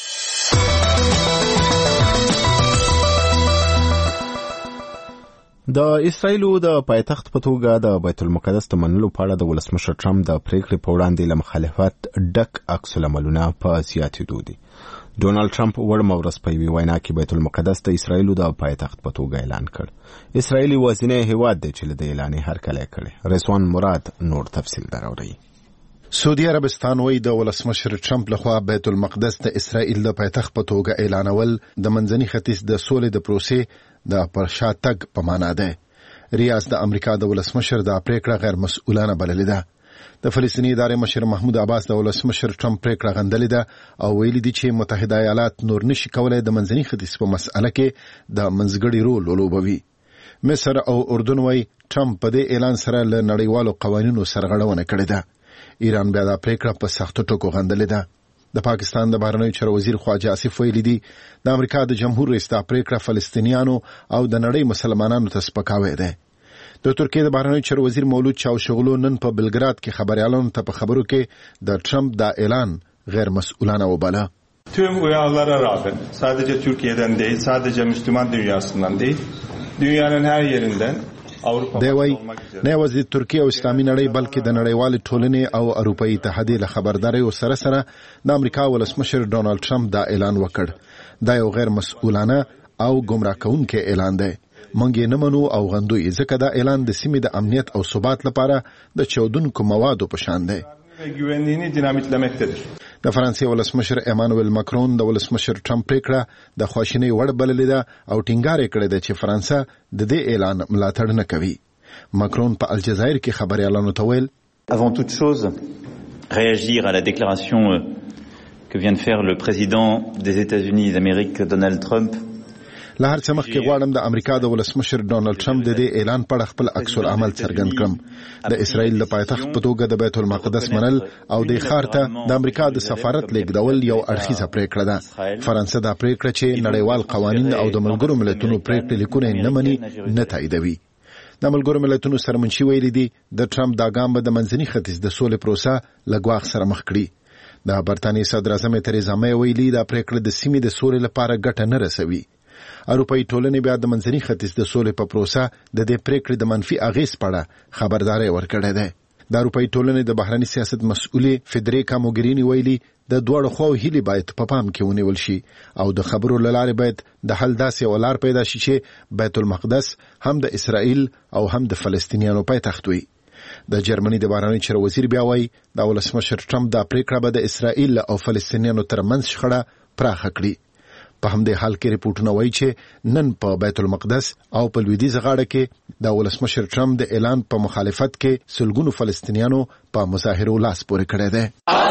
د اسرایلو د پایتخت په توګه د بیت المقدس د منلو په اړه د ولسمشر ټرمپ د پریکړې په وړاندې له مخالفت ډک عکس العملونه په زیاتېدو دي. ډونالد ټرمپ وړمه ورځ په یوې وینا کې بیت المقدس د اسرایلو د پایتخت په توګه اعلان کړ. اسرایل یوازینی هیواد دی چې له دې اعلان یې هرکلی کړی. رضوان مراد نور تفصیل دراوړي. سعودي عربستان وایي د ولسمشر ټرمپ لخوا بیت المقدس د اسرائیل د پایتخت په توګه اعلانول د منځني ختیځ د سولې د پروسې د پرشاتګ په معنا ده. ریاض د امریکا د ولسمشر د پریکړه غیر مسؤلانه بللې ده. د فلسطیني ادارې مشر محمود عباس د ولسمشر ټرمپ پریکړه غندلې ده او ویلي دي چې متحده ایالات نور نشي کولای د منځني ختیځ په مسأله کې د منځګړي رول ولوبوي. مصر او اردن وایي ټرمپ په دې اعلان سره له نړیوالو قوانینو سرغړونه کړې ده. ایران بیا دا پریکړه په سختو ټکو غندلې ده. د پاکستان د بهرنیو چارو وزیر خواجه آصف ویلي دي د امریکا د جمهور رئیس دا پریکړه فلسطینیانو او د نړۍ مسلمانانو ته سپکاوی ده. د ترکیې د بهرنیو چارو وزیر مولود چاوشغلو نن په بلګراد کې خبريالانو ته په خبرو کې د ټرمپ دا اعلان غیر مسئولانه وباله. Tüm uyarılara rağmen sadece Türkiye'den değil, sadece Müslüman dünyasından değil, dünyanın her yerinden دی وای نه یوازې ترکیه او اسلامي نړۍ بلکې د نړیوال ټولنې او اروپאי اتحادیې له خبرداري سره سره د امریکا ولسمشر ډونالد ټرمپ دا اعلان وکړ. دا یو غیر مسؤلانه او گمراه کوونکی اعلان دی. موږ یې نه منو او غندوی ځکه دا اعلان د سیمې د امنیت او ثبات لپاره د چودونکو موادو په شان دی. güvenliğini dinamitlemektedir. د فرانسې ولسمشر ایمانوئل ماکرون د ولسمشر ټرمپ پریکړه د خواشینۍ وړ بللې ده او ټینګار یې کړی دی چې فرانسه د دې اعلان ملاتړ نه کوي. ماکرون په الجزایر کې خبريالانو ته ویل Avant toute chose, réagir à la déclaration que vient de faire le président des États-Unis d'Amérique Donald Trump. له هر څه مخکې غواړم د امریکا د ولسمشر ډونالد ټرمپ د دې اعلان په اړه خپل عکس العمل څرګند کړم. د اسرائیل د پایتخت په توګه د بیت المقدس منل او د ښار ته د امریکا د سفارت لیږدول یو اړخیزه پریکړه ده. فرانسه دا پریکړه چې نړیوال قوانین او د ملګرو ملتونو پریکړې لیکونه نه مني نه تاییدوي. د ملګرو ملتونو سرمنشي ویلي دي د ټرمپ دا ګام به د منځني ختیځ د سولې پروسه له ګواښ سره مخ کړي. د برتانیې صدراعظم تریزا مې ویلي دا پریکړه د سیمې د سولې لپاره ګټه نه رسوي. اروپאי ټولنې بیا د منځني ختیځ د سولې په پروسه د دې پریکړې د منفي اغیز په اړه خبرداري ورکړې ده. د اروپאי ټولنې د بهرنی سیاست مسؤلې فدریکا موګرینی ویلي د دوړو خو هلي باید په پام کې ونیول شي او د خبرو لاره باید د حل داسې ولار پیدا شي چې بیت المقدس هم د اسرائیل او هم د فلسطینیانو پایتخت وي. د جرمني د بهرنی چارو وزیر بیا وایي د ولسمشر ټرمپ دا پریکړه به د اسرائیل او فلسطینیانو ترمنځ شخړه پراخه کړي. په همدې حال کې ریپورتونه وایي چې نن په بیت المقدس او په لویدیځ غاړه کې د ولسمشر ټرمپ د اعلان په مخالفت کې سلګونو فلسطینیانو په مظاهرو لاس پورې کړی دی.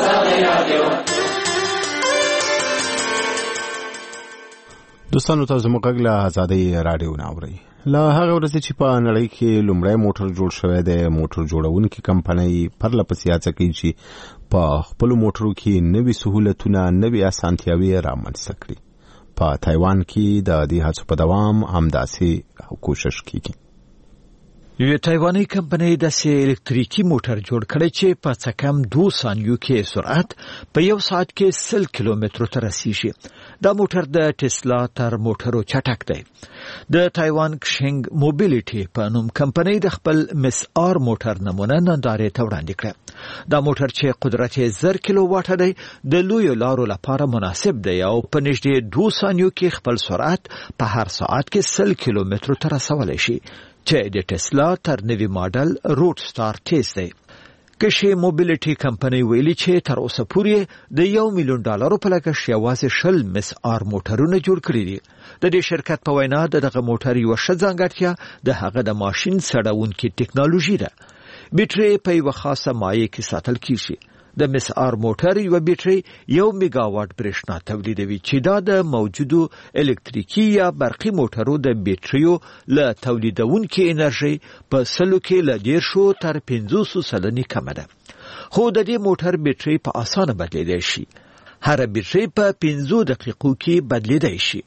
دوستانو تاسو زموږ غږ له آزادۍ راډیو نه اورئ. له هغه ورځې چې په نړۍ کې لومړی موټر جوړ شوی دی، موټر جوړونکي کمپنۍ پرله پسې هڅه کوي چې په خپلو موټرو کې نوي سهولتونه، نوي اسانتیاوې رامنځته کړي. په تایوان کې د دې هڅو په دوام همداسې کوشش کیږي. یو تایواني کمپنۍ د سي الکتریکي موټر جوړ کړی چې په څه کم دوه ثانیو کې سرعت په یو ساعت کې سل کیلومترو ته رسیږي. دا موټر د ټسلا تر موټرو چټک دی. د تایوان کشنګ موبیلیټي په نوم کمپنۍ د خپل مس آر موټر نمونه نندارې ته وړاندې کړه. دا موټر چې قدرت یې زر کیلو واټه دی د لویو لارو لپاره مناسب دی او په نږدې دوه ثانیو کې خپل سرعت په هر ساعت کې سل کیلومترو ته رسولی شي چې د ټسلا تر نوي ماډل روډ سټار تیز دی. کشي موبیلیټي کمپنۍ ویلي چې تر اوسه پورې د یو میلیون ډالرو په لګښت یوازې شل مس آر موټرونه جوړ کړي دي. د دې شرکت په وینا دغه موټر یو ښه ځانګړتیا د هغه د ماشین سړونکي ټکنالوژي ده. بیټرۍ په یو خاصه مایع کې ساتل کیږي. د مس آر موټر یو بیټرۍ یو میگا واټ برېښنا تولیدوي چې دا د موجودو الکتریکي یا برقي موټرو د بیټریو له تولیدونکي انرژي په سلو کې له دیرشو تر پنځوسو سلنې کمه ده. خو د دې موټر بیټرۍ په اسانه بدلیدای شي. هر بیټرۍ په پنځو دقیقو کې بدلیدای شي.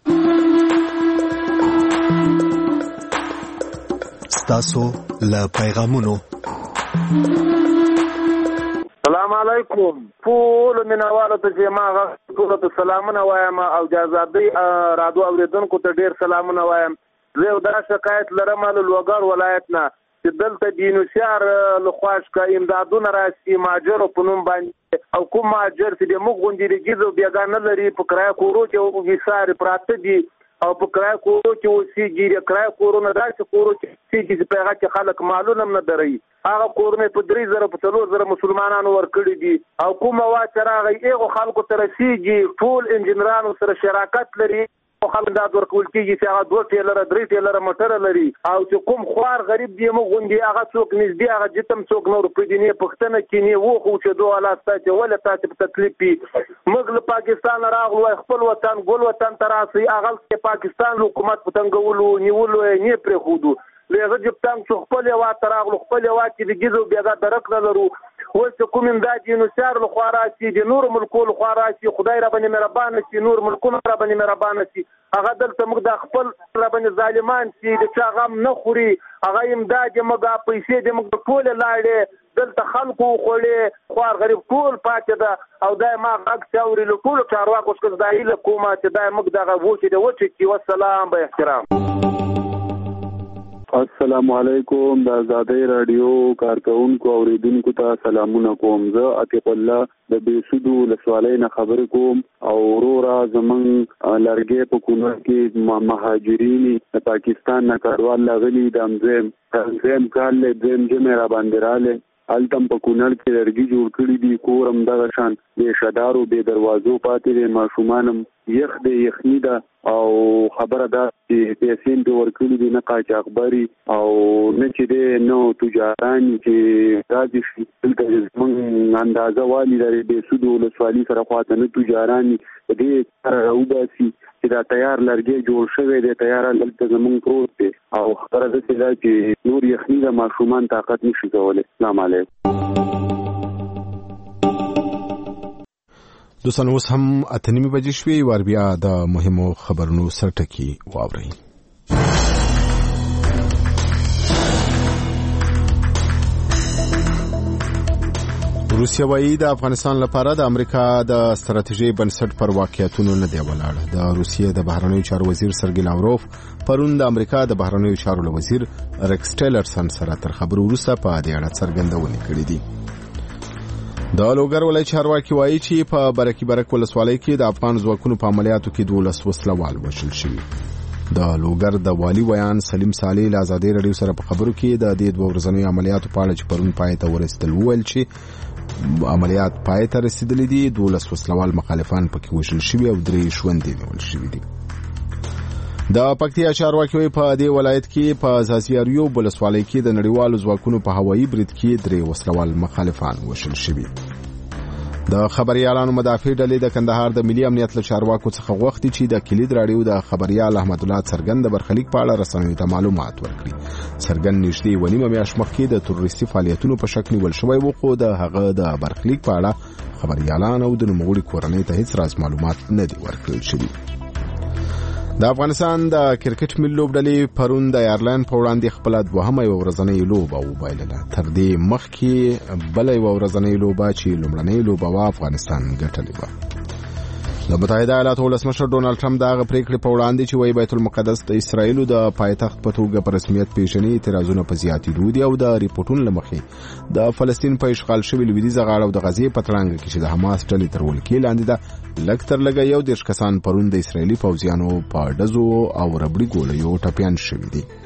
ستاسو له پیغامونو. السلام علیکم ټول مینوالو ته چې ما ټول ته سلامونه وایم او جزادي رادیو اوریدونکو ته ډیر سلامونه وایم. زه دا شکایت لرم له لوګر ولایت نه چې دلته دینوشار لخواش کا امدادونه راشي ماجر په نوم باندې او کوم ماجر چې موږ غونډې لګیدو بیاګانه لري په کرای کورو کې او وسار پراته دي او په کرای کورو کې اوسېږي. کرای کورونه داسې کورو کې چې په هغه کې خلک معلوم نه دري. هغه کورونه په درې زره په څلور زره مسلمانانو ورکړي دي او کومه وا چې راغی هغه خلکو ته رسیږي. ټول انجنیرانو سره شراکت لري او خلک دا ورکول کېږي چې هغه دوه ټیلر درې ټیلر موټر لري او چې کوم خوار غریب دی موږ غونډي هغه څوک نږدې هغه جتم څوک نور په دیني پښتنه کې نه وو خو چې دوه الله ستاسو ولا تاسو په تکلیف پی موږ له پاکستان راغلو خپل وطن ګل وطن تراسي هغه پاکستان حکومت پتنګولو نیولو نه پرې خودو لږه جبتان څو خپل وا تراغلو خپل وا چې دګیزو بیا دا درک نه لرو اوس چې کوم امداد یونیسار لخوا راشي د نورو ملکو لخوا راشي خدای را باندې مهربانه شي نور ملکونه را باندې مهربانه شي هغه دلته موږ د خپل را باندې ظالمان چې د چا غم نه خوري هغه امداد یې موږ پیسې دې موږ ټولې لاړې دلته خلکو خوړې خوار غریب ټول پاتې ده او دا ما غږ چې اوري له ټولو چارواکو څخه دا هیله کومه چې دا موږ دغه وچې د وچې چې والسلام به احترام. السلام علیکم د آزادۍ رادیو کارکونکو اوریدونکو ته سلامونه کوم. زه عتیق الله د بیسودو لسوالۍ نه خبرې کوم او وروره زمونږ لرګی په کونړ کې مهاجرین د پاکستان نه کډوال راغلي د همزیم همزیم کال له دویم جمعې را باندې راغلی هلته هم په کونړ کې لرګي جوړ کړي دي کور هم دغه شان بې شدارو بې دروازو پاتې دی ماشومان هم یخ دی یخني ده او خبره ده چې پیسې هم پرې ورکړي دي نه قاچاقبري او نه چې دی نه تجاران چې راځي شي دلته زموږ اندازه والي لري بیسودو ولسوالي سره خواته نه تجاران په دې سره راوباسي چې دا تیار لرګی جوړ شوی دی تیار هلته زموږ پروت دی او خبره داسې ده چې نور یخني ده ماشومان طاقت نشي کولی. السلام علیکم. دوستان اوس هم اته نیمې بجې شوې وار بیا د مهمو خبرونو سرټکي واورئ. روسیه وايي د افغانستان لپاره د امریکا د ستراتیژي بنسټ پر واقعیتونو نه دی ولاړ. د روسیې د بهرنیو چارو وزیر سرګی لاوروف پرون د امریکا د بهرنیو چارو وزیر ریکس ټیلرسن سره تر خبرو وروسته په دې اړه څرګندونه کړې دي. د لوګر ولایت چارواکي وایي چې په برکي برک ولسوالۍ کې د افغان ځواکونو په عملیاتو کې دولس وسلوال وژل شوي. د لوګر د والي ویان سلیم صالح له آزادۍ رادیو سره په خبرو کې د دې دوه ورځنیو عملیاتو په اړه چې پرون پای ته ورسېدل وویل چې عملیات پای ته رسیدلي دي دولس وسلوال مخالفان پکې وژل شوي او درې ژوندي نیول شوي دي. د پکتیا چارواکي وایي په دې ولایت کې په زازیاریو ولسوالۍ کې د نړیوالو ځواکونو په هوایي برید کې درې وسلوال مخالفان وژل شوي. د خبريالانو مدافع ډلې د کندهار د ملي امنیت له چارواکو څخه غوښتي چې د کلید راډیو د خبريال احمد الله څرګند برخلیک په اړه رسنیو ته معلومات ورکړي. څرګند نږدې ونیمه میاشت مخکې د تروریستي فعالیتونو په شک نیول شوی و خو د هغه د برخلیک په اړه خبريالان او د نوموړي کورنۍ ته هیڅ راز معلومات نه دي ورکړل شوي. د افغانستان د کرکټ ملي لوبډلې پرون د ایرلند په وړاندې خپل دوهمه ورځنۍ لوبه وبایلله. تر دې مخکې بل یو ورځنۍ لوبه چې لومړنۍ لوبه وا افغانستان ګټلې و. د متحده ایالاتو ولسمشر ډونالد ټرمپ د هغه پریکړې په وړاندې چې وایي بیت المقدس د اسرایلو د پایتخت په توګه په رسمیت پیژني اعتراضونه په زیاتېدو دي او د ریپورټونو له مخې د فلسطین په اشغال شوي لویدیځه غاړه او د غزې په تړانګه کې چې د حماس ډلې تر ولکې لاندې ده لږ تر لږه یو دېرش کسان پرون د اسرایلي پوځیانو په ډزو او ربړي ګولیو ټپیان شوي دي.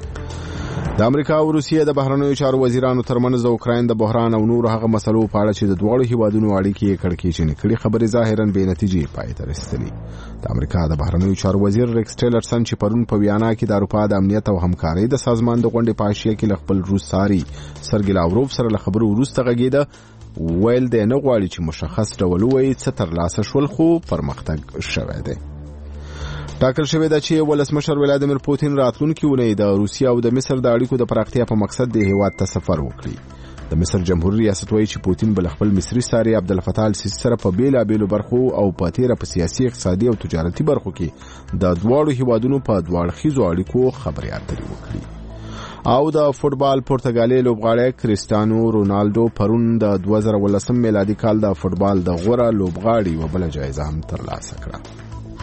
د امریکا او روسیې د بهرنیو چارو وزیرانو ترمنځ د اوکراین د بحران او نور هغه مسلو په اړه چې د دواړو هیوادونو اړیکې کړکېچنې کړي خبرې ظاهراً بې نتیجې پای ته رسېدلې. د امریکا د بهرنیو چارو وزیر ریکس ټیلرسن چې پرون په ویانا کې د اروپا د امنیت او همکارۍ د سازمان د غونډې په حاشیه کې له خپل روس ساري سرګی لاوروف سره له خبرو وروسته غږېده ویل دی نه غواړي چې مشخص ډول ووایي څه ترلاسه شول خو پرمختګ شوی دی. ټاکل شوې ده چې ولسمشر ولادیمیر پوتین راتلونکي اونۍ د روسیې او د مصر د اړیکو د پراختیا په مقصد د هیواد ته سفر وکړي. د مصر جمهوریت ریاست وایي چې پوتین بل خپل مصري ساري عبدالفتاح السیسی سره په بیلابیلو برخو او په تیره په سیاسي اقتصادي او تجارتي برخو کې د دواړو هیوادونو په دواړخیزو اړیکو خبرې اترې وکړي. او د فوټبال پرتګالي لوبغاړی کریستیانو رونالډو پرون د دوه زره ولسم میلادي کال د فوټبال د غوره لوبغاړي یوه بله جایزه هم ترلاسه کړه.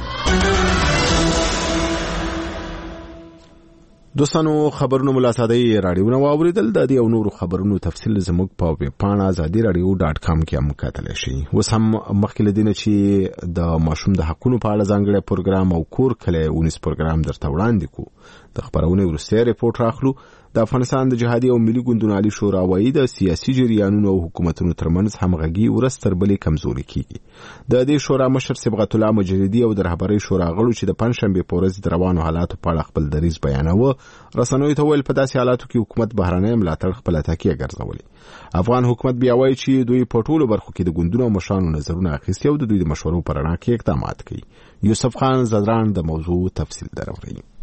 دوستانو خبرونو ملا سادهی راډیو نو اوریدل د دې او نورو خبرونو تفصیل زموږ په ویب پاڼه ازادي رادیو ډاټ کام کې هم کتلی شئ. اوس هم مخکې له دې نه چې د ماشوم د حقونو په اړه ځانګړی پروګرام او کور کلی اونیز پروګرام درته وړاندې کړو د خپرونې وروستی ریپورټ راخلو. د افغانستان د جهادي او ملي ګوندونو عالي شورا وایي د سیاسي جریانونو او حکومتونو ترمنځ همغږي ورځ تر بلې کمزوري کیږي. د دې شورا مشر صبغت الله مجردي او د رهبرۍ شورا غړو چې د پنځشنبې په ورځ د روانو حالاتو په اړه خپل دریځ بیانوه رسنیو ته ویل په داسې حالاتو کې حکومت بهرنی ملاتړ خپله تکیه ګرځولې. افغان حکومت بیا وایي چې دوی په ټولو برخو کې د ګوندونو او مشرانو نظرونه اخیستي او د دوی د مشورو په رڼا کې اقدامات کوي. یوسف خان زدران د موضوع تفصیل دروري.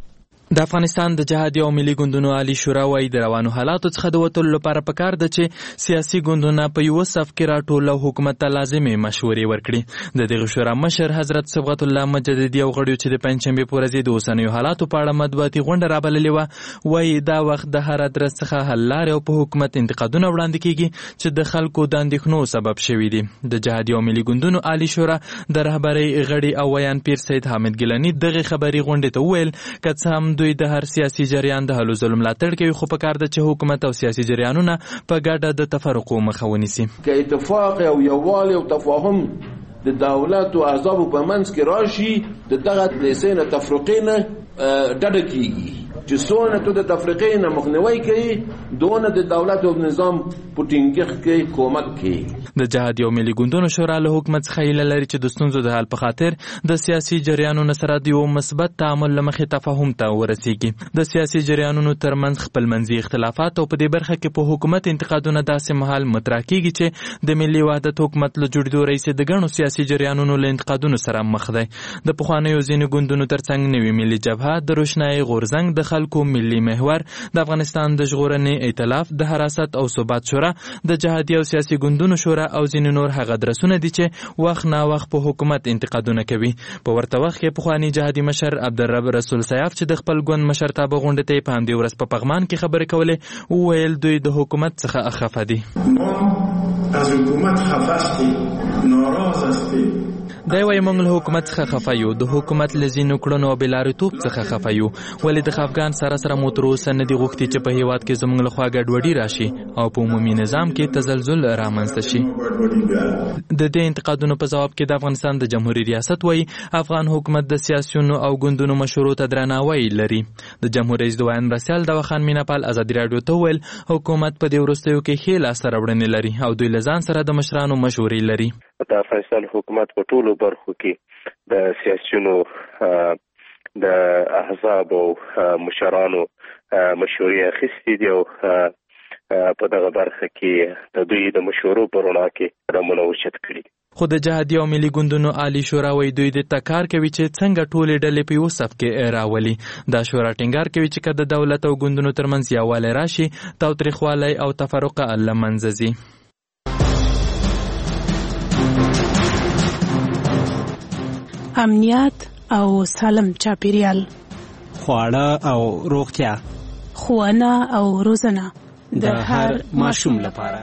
د افغانستان د جهادي او ملي ګوندونو عالی شورا وايي د روانو حالاتو څخه د وتلو لپاره پکار ده چې سیاسي ګوندونه په یو صف کې راټول او حکومت ته لازمي مشورې ورکړي. د دغه شورا مشر حضرت صبغت الله مجددي او غړیو چې د پنځشنبه په ورځ د اوسنیو حالاتو په اړه مطبوعاتي غونډه رابللې و، وايي دا وخت د هر ادرس څخه حل لارې او په حکومت انتقادونه وړاندې کیږي چې د خلکو د اندېښنو سبب شوي دي. د جهادي او ملي ګوندونو عالی شورا د رهبرۍ غړي او ویان پیر سید حامد ګیلاني دغه خبري غونډې ته وویل که څه هم دوی د هر سیاسي جریان د هلو ظلم ملاتړ کوي، خو پکار ده چې حکومت او سیاسي جریانونه په ګډه د تفرقو مخه ونیسي. که اتفاق او یووالی او تفاهم د دولت او احزابو په منځ کې راشي، د دغه لیسې نه تفرقې نه ډډه کیږي چې څونه تو د تفرقې نه مخنیوی کوي، دونه د دولت او نظام په ټینګښت کې کومک کوي. د جهادي او ملي ګوندونو شورا له حکومت څخه هیله لري چې د ستونزو د حل په خاطر د سیاسي جریانونو سره د یو مثبت تعامل له مخې تفاهم ته ورسیږي. د سیاسي جریانونو ترمنځ خپلمنځي اختلافات او په دې برخه کې په حکومت انتقادونه داسې مهال مطرح کیږي چې د ملي وحدت حکومت له جوړېدو رئیس د ګڼو سیاسي جریانونو له انتقادونو سره مخ دی. د پخوانیو ځینو ګوندونو ترڅنګ نوي ملي جبهه، د روشنايي غورځنګ، د خلکو ملي محور، د افغانستان د ژغورنې ائتلاف، د حراست او ثبات شورا، د جهادي او سیاسي ګوندونو شورا او ځینې نور هغه درسونه دي چې وخت نا وخت په حکومت انتقادونه کوي. په ورته وخت کې پخوانی جهادي مشر عبدالرب رسول سیاف چې د خپل ګوند مشرتابه غونډې ته په همدې ورځ په پغمان کې خبرې کولې، وویل دوی د حکومت څخه خفه دي. ما از حکومت خفه هستیم، ناراض هستیم. دا وایي موږ له حکومت څخه خفه یو، د حکومت له ځینو کړنو او بېلارېتوب څخه خفه یو، ولې د خفګان سره سره مو تر اوسه نه دي غوښتي چې په هېواد کې زموږ لخوا ګډوډي راشي او په عمومي نظام کې تزلزل رامنځته شي. د دې انتقادونو په ځواب کې د افغانستان د جمهوریت ریاست وایي افغان حکومت د سیاسیونو او ګوندونو مشورو ته درناوی لري. د جمهور رئیس د ویان مرستیال دواخان میناپال ازادي راډیو ته وویل حکومت په دې وروستیو کې ښې لاسته راوړنې لري او دوی له ځان سره د مشرانو مشورې لري. د افغانستان حکومت په ټولو برخو کې د سیاسيونو د احزاب او مشرانو مشورې اخیستې دي او په دغه برخه کې د دوی د مشورو په رڼا کې قدمونه اوچت کړي. خو د جهادي او ملي ګوندونو عالی شورا وایي دوی د تکار کوي چې څنګه ټولې ډلې په یو صف کې راولي. دا شورا ټینګار کوي چې که د دولت او ګوندونو ترمنځ یووالی راشي، تاوتریخوالی او تفرقه له منځه ځي. امنیت او سالم چاپیریال، خواړه او روغتیا، ښوونه او روزنه د هر ماشوم لپاره.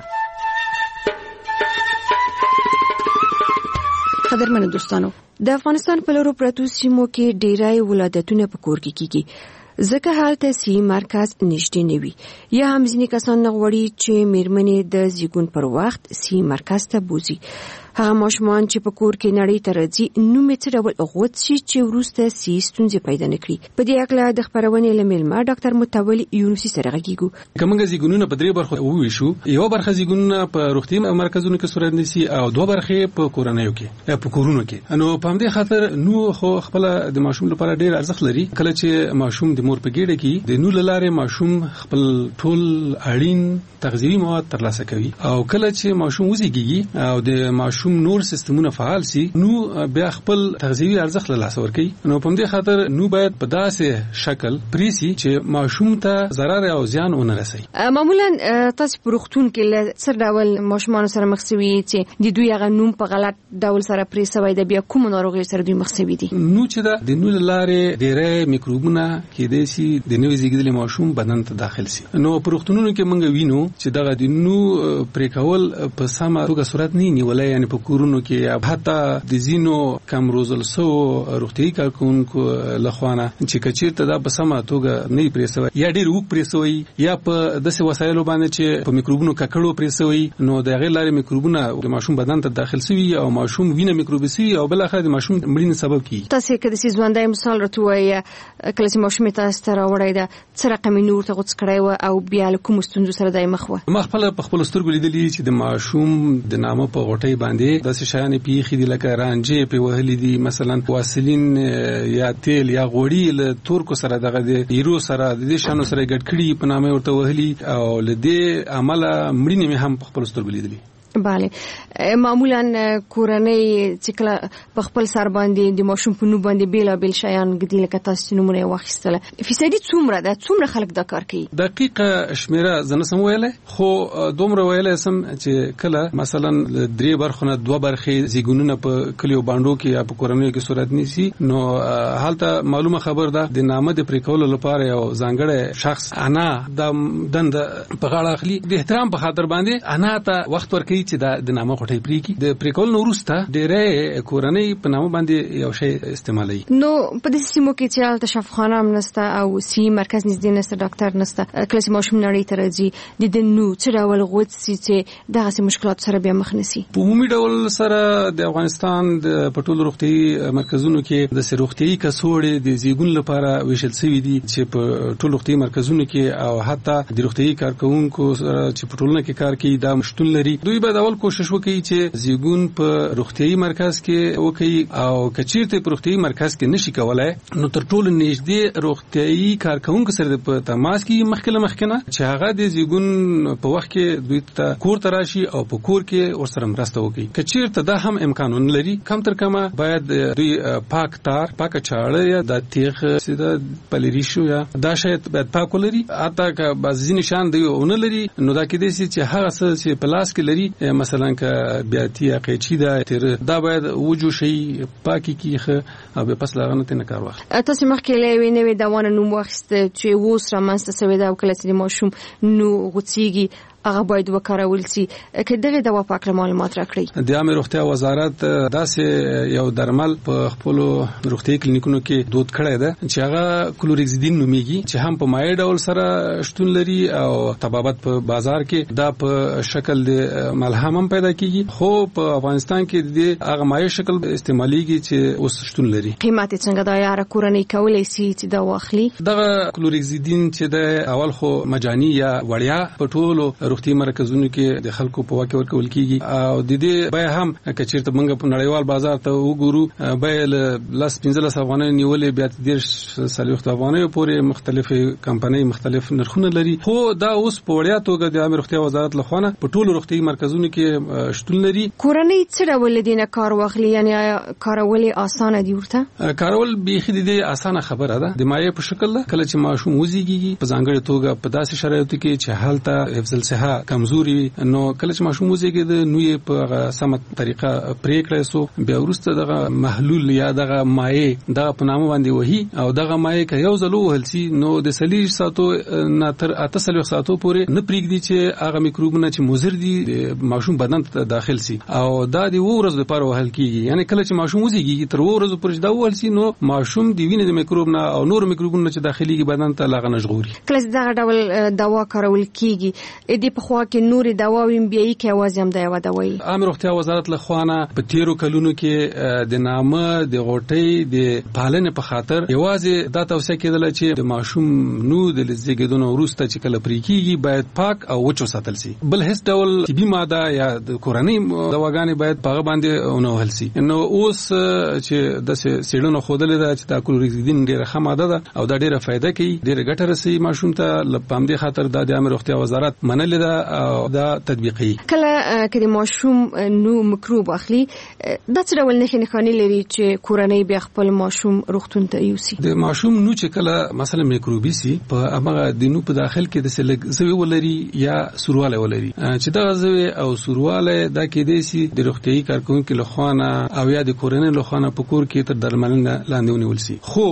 قدرمنو دوستانو، د افغانستان په لورو پرتو سیمو کې ډیری ولادتونه په کور کې کیږي، ځکه هلته سیمه مرکز نشته نه وي، یا هم ځینې کسان غواړي چې میرمنې د زیږون پر وخت سیمه مرکز ته بوزي. هغه ماشومان چې په کور کې نړۍ ته راځي نوم یې څه ډول غوڅ شي چې وروسته سي ستونزې پیدا نه کړي. په دې اړه د خپرونې له میلمه ډاکټر متولي یونسي سره غږیږو. که موږ زیږونونه په درې برخو وویشو، یو برخه زیږونونه په روغتیايي مرکزونو کې صورت نیسي او دوه برخې په کورنیو کې په کورونو کې. نو په همدې خاطر نو خو خپل د ماشوم لپاره ډېر ارزښت لري. کله چې ماشوم د مور په ګېډه کې د نو لاره ماشوم خپل ټول اړین تغذیوي مواد ترلاسه کوي، او کله چې ماشوم وزیږي او د ماشوم نور سیستمونه فعال سي، نو بیا خپل تغذیوي ارزښت له لاسه ورکوي. نو په دې خاطر نو باید په داسې شکل پریسي چې ماشوم ته ضرر او زیان ونه رسي. معمولا تاسو په روغتون کې له څه ډول ماشومان سره مخ شوي چې د دوی هغه نوم په غلط ډول سره پریسوي، د بیا کوم ناروغي سره دوی مخ شوي دي؟ نو چې دا د نو لارې ډېرې میکروبونه کېدای شي د نوې زیږیدلي ماشوم بدن ته داخل سي. نو په روغتونونو کې موږ وینو چې دغه د نو پریکول په سمه توګه صورت نه نیولای، یعنی په کورونو کې حتی د زینو کم روزل سو روغتیايي کارکونکو لخوانه چې کچیرته دا په سمه توګه نه پریسوي یا ډېر وک پریسوي یا په داسې وسایلو باندې چې په میکروبونو ککړو پریسوي، نو د هغې لارې میکروبونه د ماشوم بدن ته داخل سوي او ماشوم وینه میکروبي سوي او بل اخر د ماشوم مړینې سبب کیږي. تاسو که د سې ژوندی مثال راته وایي، کله چې ماشوم تاسو ته راوړی ده څه رقم نور ته غوڅ کړی و او بیا له کومو ستونزو سره دی مخ و؟ ما خپل په خپلو سترګو لیدلي چې د ماشوم د نامه په غوټۍ باندې داسې شیانې پیښې دي لکه رانجې پرې وهلي دي، مثلا واسلین یا تیل یا غوړي له تورکو سره دغه د ایرو سره د دې شیانو سره ګډ کړي په نامه ورته وهلي، او له دې عمله مړینې مې هم په خپلو سترګو لیدلي. bale معمولا کورنۍ چې کله په خپل سر باندې د ماشوم په نوم باندې بیل بیل شیان ګدي لکه تاسو نمونه واخیستله فیصدي څومره ده څومره خلک دا کار کوي دقیقه شمیره زنه سم ویله خو دومره ویله سم چې کله مثلا درې برخونه دوه برخې زیګونونه په کلیو باندې کې یا په کورنۍ کې صورت نیسي نو حالته معلومه خبر ده د نامه د پریکول لپاره یو ځانګړی شخص انا د دند په غاړه اخلي د احترام په خاطر باندې انا ته وخت ورکړي چې د نامه غټي پریکی د پریکول نو ورسته ډېرې کورنۍ په نامه باندې یو شی استعمالوي نو په دې سیمو کې چې الته شفاخانه هم نشته او سی مرکز نږدې نشته ډاکټر نشته کله چې ماشوم نړۍ ته راځي د نو څه ډول غوڅ چې دغه مشکلات سره بیا مخ نشي په عمومي ډول سره د افغانستان د پټول روغتي مرکزونو کې د سروغتي کڅوړې د زیګون لپاره ویشل شوی دي چې په ټول روغتي مرکزونو کې او حتی د روغتي کارکونکو چې په ټولنه کې کار کوي دا مشتون لري دوی به اول کوشش وکړي چې زیګون په روغتيایي مرکز کې وکړي او کچیرته په روغتيایي مرکز کې نشي کولای نو تر ټولو نږدې روغتيایي کارکونکو سره په تماس کې مخکله مخکنه چې هغه د زیګون په وخت کې دوی ته کور ته راشي او په کور کې ورسره مرسته وکړي کچیرته دا هم امکانون لري کم تر کمه باید دوی پاک تار پاک چاړه یا د تیغ سیده پلیریشو یا دا شاید باید پاک ولري اته که بعضی نشان دی اون لري نو دا کې دي چې هغه څه چې پلاس کې لري مثلا که بیاتی یا قیچی دا تیر دا باید وجو شي پاکی کیخه او به پس لاغنه تنه کار واخ تاسو مخکې لوي نوې دوانه نوم واخست چې ووس را منځته سوي دا کله چې ماشوم نو غوڅيږي هغه باید وکارول شي که دغه دوا پاک معلومات راکړي د عامه روغتیا وزارت داسې یو درمل په خپل روغتي کلینیکونو کې دود کړی ده چې هغه کلوریکزیدین نوميږي چې هم په مایع ډول سره شتون لري او طبابت په بازار کې دا په شکل د ملهم هم پیدا کیږي خو په افغانستان کې د هغه مایع شکل استعماليږي چې اوس شتون لري قیمت څنګه دا یاره کورنۍ کولای شي چې دا واخلي دغه کلوریکزیدین چې د اول خو مجانی یا وړیا په ټولو روغتي مرکزونو کې د خلکو په واکه ورکول کیږي او د دې بیا هم کچیرته موږ په نړیوال بازار ته وګورو بیا لاس پنځلس افغانۍ نیولې بیا د سلوخت افغانۍ پورې مختلفه کمپنۍ مختلف نرخونه لري خو دا اوس په وړیا توګه د عامه روغتیا وزارت لخوا په ټولو روغتي مرکزونو کې شتون لري کورنۍ څه ډول دینه کار واخلي یعنی کارول اسانه دی ورته کارول به خې د اسانه خبره ده د مایع په شکل کله چې ماشوم وزيږي په ځانګړي توګه په داسې شرایطو کې چې حالت حفظ الصحه کمزوري نو کله چې ماشوم وزيږي د نوې په سمه طریقه پریکړه سو بیا ورسته دغه محلول یا دغه مایع دغه په نامه باندې وਹੀ او دغه مایع که یو ځلو هلسي نو د سلیج ساتو نه تر اته سلوي ساتو پورې نه پریږدي چې هغه میکروبونه چې مضر دي د ماشوم بدن ته داخل سي او دا د ورځ لپاره وهل کیږي یعنی کله چې ماشوم وزيږي تر ورځ پورې دا وهل سي نو ماشوم د وینې د میکروب نه او نور میکروبونه چې داخليږي بدن ته لاغه نشغوري کله دغه ډول دوا کارول کیږي د په خوا کې نوري دواوي بیاي کې आवाज هم دی و دوايي عامه روغتیا وزارت له خوانه په تیرو کلونو کې د نامه د غوټي د پالنې په خاطر یوازې دا توصیه کېدله چې د ماشوم نو د زیږیدو وروسته چې کله پریکيږي باید پاک او وچو ساتل شي بل هیڅ ډول طبي ماده یا د کورنۍ دواګانې باید په باندې ونه وهل شي نو اوس چې د سیډونو خودلې ده چې د کلوریکزیدین ډیره ښه ماده ده او دا ډیره فائدہ کوي ډیره ګټه رسي ماشوم ته لپاره دې خاطر د عامه روغتیا وزارت منل ده او دا تطبیقي کله کله ماشوم نو میکروب اخلي دا څه ډول نه خنخاني لري چې کورنۍ بیا خپل ماشوم روغتون ته یوسي د ماشوم نو چې کله مثلا میکروبي سي په هغه د نو په داخل کې د سلګ زوی ولري یا سورواله ولري چې دا زوی او سورواله دا کې دي سي د روغتي کارکونکو لخوانه او یا د کورنۍ لخوانه په کور کې تر درملنه لاندې ونیول سي خو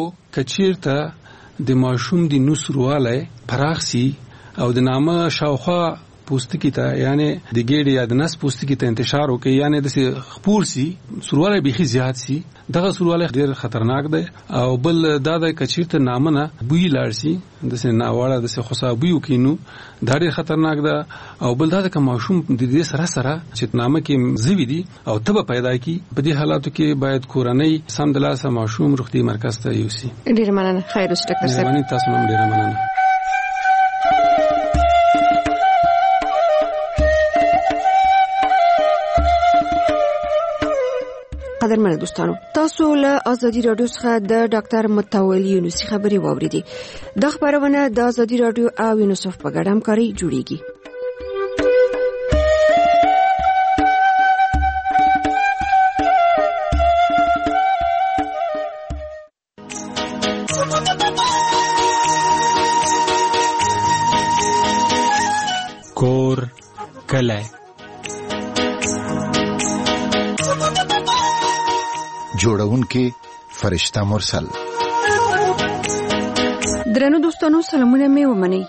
کچیرته د ماشوم د نو سورواله پراخ سي او د نامه شاوخوا پوستکی ته یعنی د ګېډې یا د نس پوستکی ته انتشار وکړي یعنی د خپور سي سورواله بيخي زیات سي دغه سورواله ډېر خطرناک ده او بل دا د کچیرته نامنه بوی لاړ سي د سه ناواړه د سه خصابوي وکینو دا ډېر خطرناک ده او بل دا د کوماشوم د دې سره سره چې نامه کې زوی دي او تبه پیدا کی په دې حالاتو کې باید کورنۍ سم د لاسه ماشوم روغتي مرکز ته یوسي ډېر مننه خیر اوسه ډاکټر صاحب مهرباني تاسو هم ډېر مننه قدرمن دوستانو تاسو له ازادي رادیو څخه د ډاکټر متولي یونسي خبري واوریدي د خبرونه د ازادي رادیو او یونیسف په ګډه همکاري جوړیږي جوړونکي فرشته مرسل. درنو دوستانو سلامونه مې ومنئ.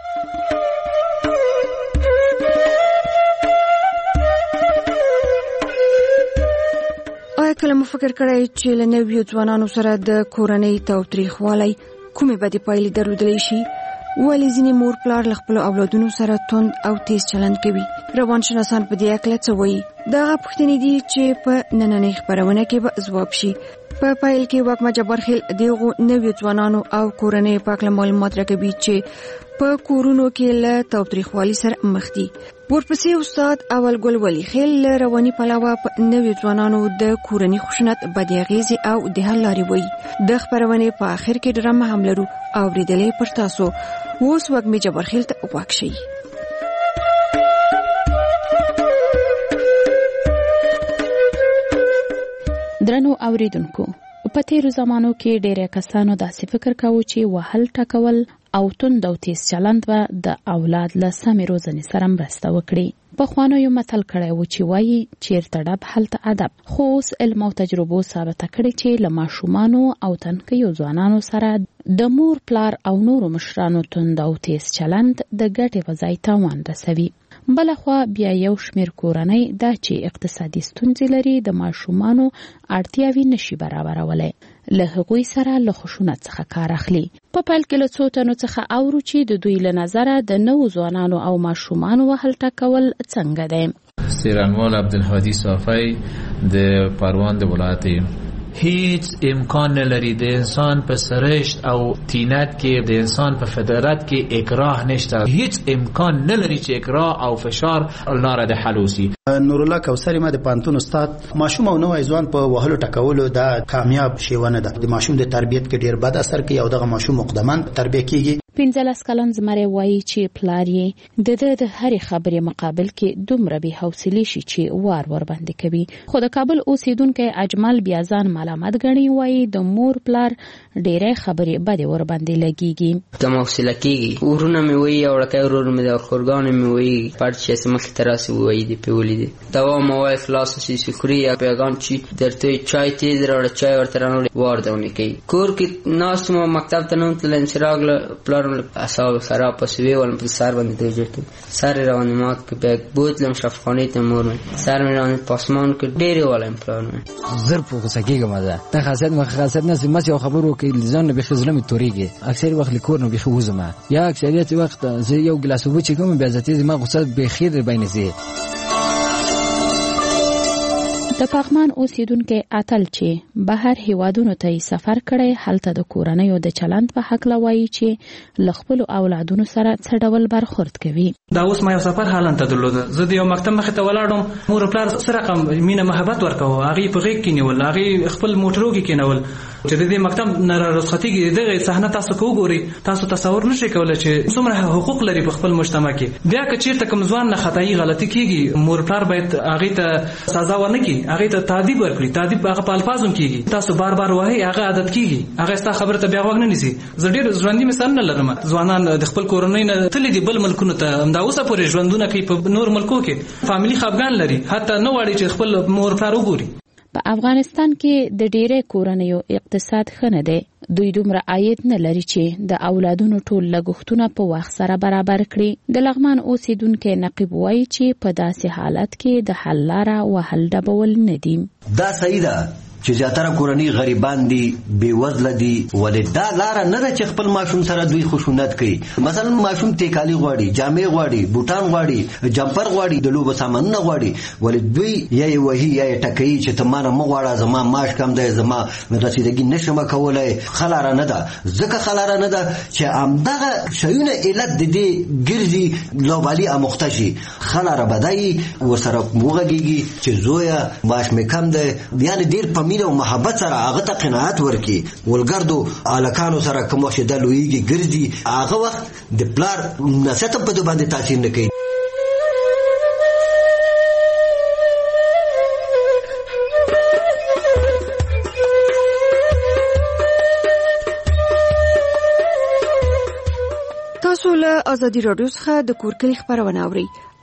آیا کله مو فکر کړی چې له نویو ځوانانو سره د کورنۍ تاوتریخوالی کومې بدې پایلې درلودلی شي؟ ولې ځینې مور پلار له خپلو اولادونو سره توند او تیز چلند کوي؟ روانشناسان په دې هکله څه وایي؟ دغه پوښتنې دي چې په نننۍ خپرونه کې به ځواب شي. په پیل کې واکمه جبارخیل دغو نویو ځوانانو او کورنۍ په اړه معلومات راکوي چې په کورونو کې له تاوتریخوالي سره مخ دي. ورپسې استاد اول ګل ولی خیل له رواني پلوه په نویو ځوانانو د کورنۍ خشونت بدې اغېزې او د حل لارې وایي. د خپرونې په آخر کې ډرامه هم لرو اورېدلې پر تاسو. اوس واکمه جبارخیل ته غوږ شئ. درنو اوریدونکو، په تیرو زمانو کې ډېر کسانو داسې فکر کاوه چې وهل ټکول او توند او تیز چلند به د اولاد له سمې روزنې سره مرسته وکړي. پخوانیو متل کړی و چې وایي چیرته ډب هلته ادب. خو اوس علم او تجربو ثابته کړې چې له ماشومانو او تنکیو ځوانانو سره د مور پلار او نورو مشرانو توند او تیز چلند د ګټې په ځای تاوان رسوي. بلخوا بیا یو شمیر کورنۍ دا چې اقتصادي ستونزې لري د ماشومانو اړتیاوې نشي برابرولی، له هغوی سره له خشونت څخه کار اخلي. په پیل کې له څو تنو څخه اورو چې د دوی له نظره د نوو ځوانانو او ماشومانو وهل ټکول څنګه دی. څېړنوال عبدالهادي صافی د پروان د ولایت هیڅ امکان نه لري د انسان په سرشت او تینت کې د انسان په فطرت کې اکراه نشته. هیڅ امکان نه لري چې اکراه او فشار لاره د حل وسی. نورالله کوثری ما د پانتون استاد ماشوم او نوای ځوان په وهلو ټکولو دا کامیاب شیونه ده. د ماشوم د تربیت کې ډیر بد اثر کوي او دغه ماشوم مقدمان تربیه کیږي. پنځلس کلن زمری وایي چې پلار یې د ده د هرې خبرې مقابل کې دومره بې حوصلې شي چې وار ور باندې کوي. خو د کابل اوسیدونکی اجمل بیا ځان ملامت ګڼي، وایي د مور پلار ډېرې خبرې بدې ور باندې لګېږي. کم حوصله کېږي. ورونه مې وایي او وړکی ورور مې د خورګانې مې وایي پټ چې هسې مخکې ته راسې ووایي دې پې ولیدې دوا موای خلاص شي خوري یا پیغام چې درته چای تیز راوړه چای ورته رانوړې وار دونې کوي. کور کې ناست وم مکتب ته نه وتلم چې راغله پلار اصحاب خراب پسوی ولم په سر باندې دوی جړته سر روانې مات کې بیگ بوتلم شفاخانې ته مور مې سر مې روانې پاسمان کې ډېرې ولم پلار مې زر په غوسه کېږم. ده ته خاصیت مخ خاصیت نه سمه یو خبرو کې ځان به خزلم توريږي. اکثر وخت لیکور نو به خوزم یا اکثریت وخت زه یو ګلاس وبو چې کوم بیا ذاتي ما غوسه به خیر بین زی. د پغمان اوسیدونکو اتل چې بهر هیوادونو ته سفر کړی هلته د کورنیو د چلند په حق لوي چې لخپل اولادونو سره څه ډول برخورد کوي. دا اوس ما یو سفر حالت درلود. زه د یو مکتب مخ ته ولاړم، مور پلار سره رقم مینه محبت ورکاو، هغه په غیږ کې نیول، هغه خپل موټرو کې کېنول چې د دې مکتب نه رخصتیږي. دغه صحنه تاسو کو ګوري، تاسو تصور نشئ کولای چې څومره حقوق لري په خپل مجتمع کې. بیا که چیرته کوم ځوان نه خدای غلطي کیږي، مور پلار باید هغه ته سزا ورنکړي، هغه ته تعذيب ورکړي. تعذيب هغه په الفاظو کېږي، تاسو بار بار وایي هغه عادت کیږي، هغه ستا خبره ته بیا وغ نه نیسي. زه ډېر ژوندۍ مثال نه لرم. ځوانان د خپل کورنۍ نه تللي دي بل ملکونو ته، همدا اوسه پورې ژوندونه کوي په نور ملکو کې، فاميلي خپګان لري، حتی نه واړي چې خپل مور پلار وګوري. په افغانستان کې د ډېرې کورنیو اقتصاد ښه نه دی. دوی دومره عاید نه لري چې د اولادونو ټول لګښتونه په وخت سره برابر کړي. د لغمان اوسیدونکو نقیب وایي چې په داسې حالت کې د حل لاره وهل ډبول نه دي. دا صحیح ده چې زیاتره کورنۍ غریبان دي، بیوزله دي، ولې دا لاره نه ده چې خپل ماشوم سره دوی خشونت کوي. مثلا ماشوم تیکالي غواړي، جامې غواړي، بوټان غواړي، جمپر غواړي، د لوبو سامانونه غواړي، ولې دوی یا یې وهي یا یې ټکوي چې ته مانه مه غواړه، زما معاش کم دی، زما رسیدګي نشم کولی. ښه لاره نه ده. ځکه ښه لاره نه ده چې همدغه شیونه علت د دې ګرځي لوبالي اموخته شي. ښه لاره به دا وي ورسره وغږېږي چې زویه معاش مې کم دی، یعنې ډېر په مینه او محبت سره هغه ته قناعت ورکړي. ولګردو الکانو سره کوم وخت د لویږي ګرځي، هغه وخت د پلار نصیحت په دې باندې تاثیر نه کوي. تاسو له ازادي رادیو څخه د کور کلی خبرونه اورئ.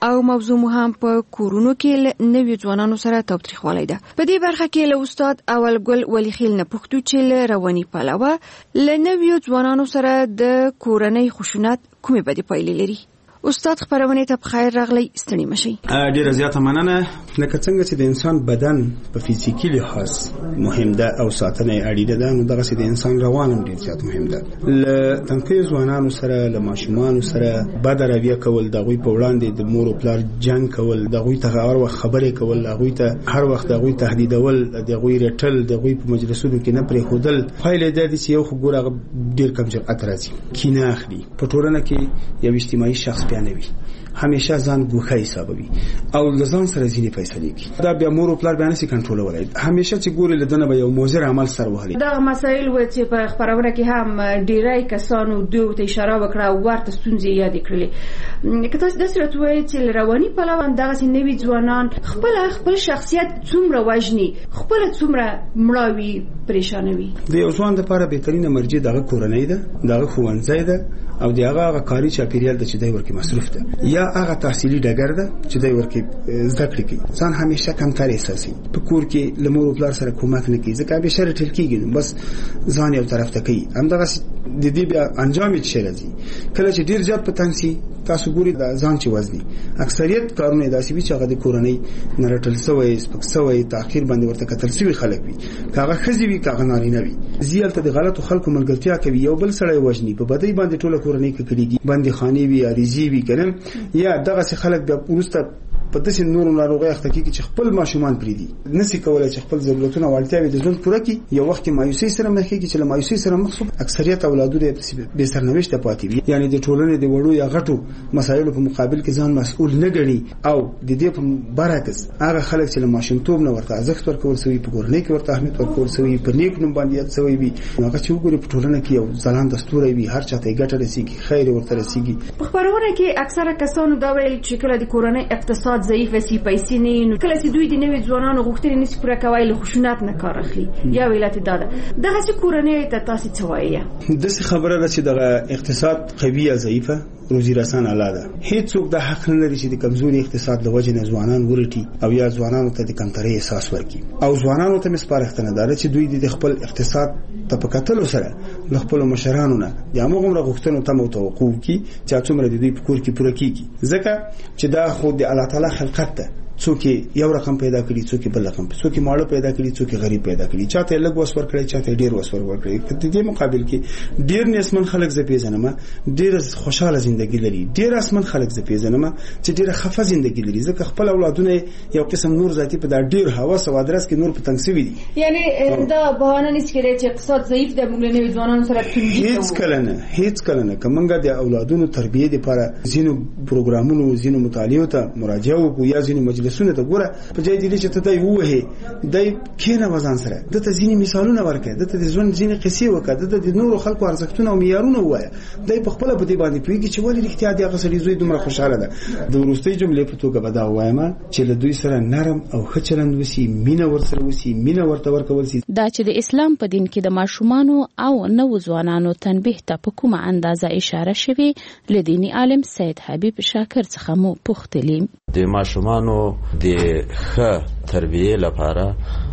او موضوع مو هم په کورونو کې له نویو ځوانانو سره تاوتریخوالی ده. په دې برخه کې له استاد اول ګل ولی خیل نه پوښتو چې له رواني پلوه له نویو ځوانانو سره د کورنۍ خشونت کومې بدې پایلې لري. استاد خبرونه ته بخیر راغلی، ستړي مشي. ډیره زیاته مننه. لکه څنګه چې د انسان بدن په فزیکی لحاظ مهم ده او ساتنه اړینه ده، نو دغه چې د انسان روان هم ډیر زیات مهم ده. ل تنکي ځوانانو سره له ماشومان سره بد رویه کول، دغوی په وړاندې د مور او پلار جنگ کول، دغوی ته هر وخت خبرې کول، دغوی ته هر وخت دغوی تهدیدول، دغوی رټل، دغوی په مجلسونو کې نه پرې خودل، فایل د دې چې یو خو ګوره ډیر کم جرأت راځي، کینه اخلي. په ټولنه کې یو اجتماعي شخص بیانوي، همیشه ځان ګوښه حسابوي او ځان سره ځینې فیصلې کوي. دا بیا مور او پلار بیان سي کنټرولولای، همیشه چې ګوري لدنه به یو موزر عمل سر وهلي. دا مسایل و چې په خبرونه کې هم ډیری کسانو دوی ته اشاره وکړه او ورته ستونزې یاد کړلې. که تاسو د صورت وایي چې رواني پلوه دغه نوي ځوانان خپل خپل شخصیت څومره وژني، خپل څومره مړاوي، پریشانوي. د یو ځوان لپاره بهترینه مرجع دغه کورنۍ ده، دغه ښوونځی ده او دغه هغه کاري چاپیریال د چې دوی ورکه مصروف ده، یا هغه تحصیلي ډګر ده چې دوی ورکه زده کړې کوي. ځان همیشه کمتر احساسي، په کور کې لمر او پلار سره کومک نه کوي، ځکه به شر ټل کېږي، بس ځان یو طرف ته کوي. همدغه د دې بیا انجام یې شي راځي. کله چې ډیر زیات پتنسي تاسو ګوري د ځان چې وزني، اکثریت کارونه داسې وي چې هغه د کورنۍ نرټل سوی، سپک سوی، تاخير باندې ورته کتل سوي خلک وي، کاغه خزي وي، کاغه نارینه وي، زیالته د غلطو خلکو ملګرتیا کوي، یو بل سره وژني، په بدی باندې ټوله کورنۍ کې کړيږي، باندې خاني وي، اریزي وي کنه، یا دغه خلک د پوسټ په داسې نورو ناروغي اخته کې چې خپل ماشومان پری دي نسی کولای چې خپل ضرورتونه او اړتیاوې د ژوند پوره کړي. یو وخت کې مایوسي سره مخ کېږي چې له مایوسي سره مخ شو، اکثریت اولادونه به سرنوشت پاتې وي، یعنی د ټولنې د وړو یا غټو مسایلو په مقابل کې ځان مسؤل نه ګڼي، او د دې په برعکس هغه خلک چې له ماشومتوب نه ورته ارزښت ورکول شوی، په کورنۍ کې ورته اهمیت ورکول شوی، په نیک نوم باندې یاد شوی وي، هغه چې وګوري په ټولنه کې یو ځلان دستور وي، هر چاته ګټه رسیږي، خیر ورته رسیږي. په خبرونه کې اکثره کسانو دا ویل چې کله د کورنۍ اقتصاد ضعیف وي، سینې کله چې دوی د نوي ځوانانو غوښتنې نشي پوره کوي، له خشونت نه کار اخلي. یا ویلات داده دغه چې کورنۍ ته تاسو څه وایي؟ د څه خبره ده چې دغه اقتصاد قوي یا ضعیفه، روزي رسان الاده، هیڅوک د حق نه لري چې د کمزوري اقتصاد د وجې نه ځوانان ورټي او یا ځوانانو ته د کمترۍ احساس ورکړي، او ځوانانو ته مسپارښتنه ده چې دوی د خپل اقتصاد ته په کتلو سره له خپل مشرانو نه د هغومره غوښتنو ته توقع وکړي چې څومره د دوی په کور کې پوره کیږي، ځکه چې دا خو د الله تعالی خلقت ده. څوک یو رقم پیدا کړي، څوک بل رقم، څوک ماړه پیدا کړي، څوک غریب پیدا کړي، چاته لږ وسور کړي، چاته ډیر وسور ورکړي. په دې مقابل کې ډیر نسمن خلک ز پیژنم، ډیر خوشاله ژوندۍ لري، ډیر اسمن خلک ز پیژنم چې ډیر خفه ژوندۍ لري، ځکه خپل اولادونه یو قسم نور ذاتی په دا ډیر هواس او ادرس کې نور په تنګسوي دي. یعنی دا بهانه نشي کېدای چې اقتصاد ضعیف د موږ نه ځوانانو سره تنګي کوي. هیڅ کله نه، هیڅ کله نه. کومنګ د اولادونو تربیه لپاره زینو پروګرامونو، زینو مطالعه ته مراجعه وکړو، یا زینو مجلسونه ته ګوره په ځای دي چې ته دای ووهې دای کینه وزن سره د ته ځینې مثالونه ورکړه، د ته د ژوند ځینې قصې وکړه، د نورو خلکو ارزښتونه او معیارونه وایي، دای په خپل په دې باندې پیږي چې ولې اړتیا دی هغه سړي زوی دومره خوشاله ده. د ورستۍ جملې په توګه به دا وایم چې له دوی سره نرم او ښه چلند وسی، مینه ورسره وسی، مینه ورته ورکول سي. دا چې د اسلام په دین کې د ماشومانو او نو ځوانانو تنبیه ته په کومه اندازه اشاره شوی، لدینی عالم سید حبیب شاکر څخه مو پوښتلی. د ماشومانو د ښه تربیه لپاره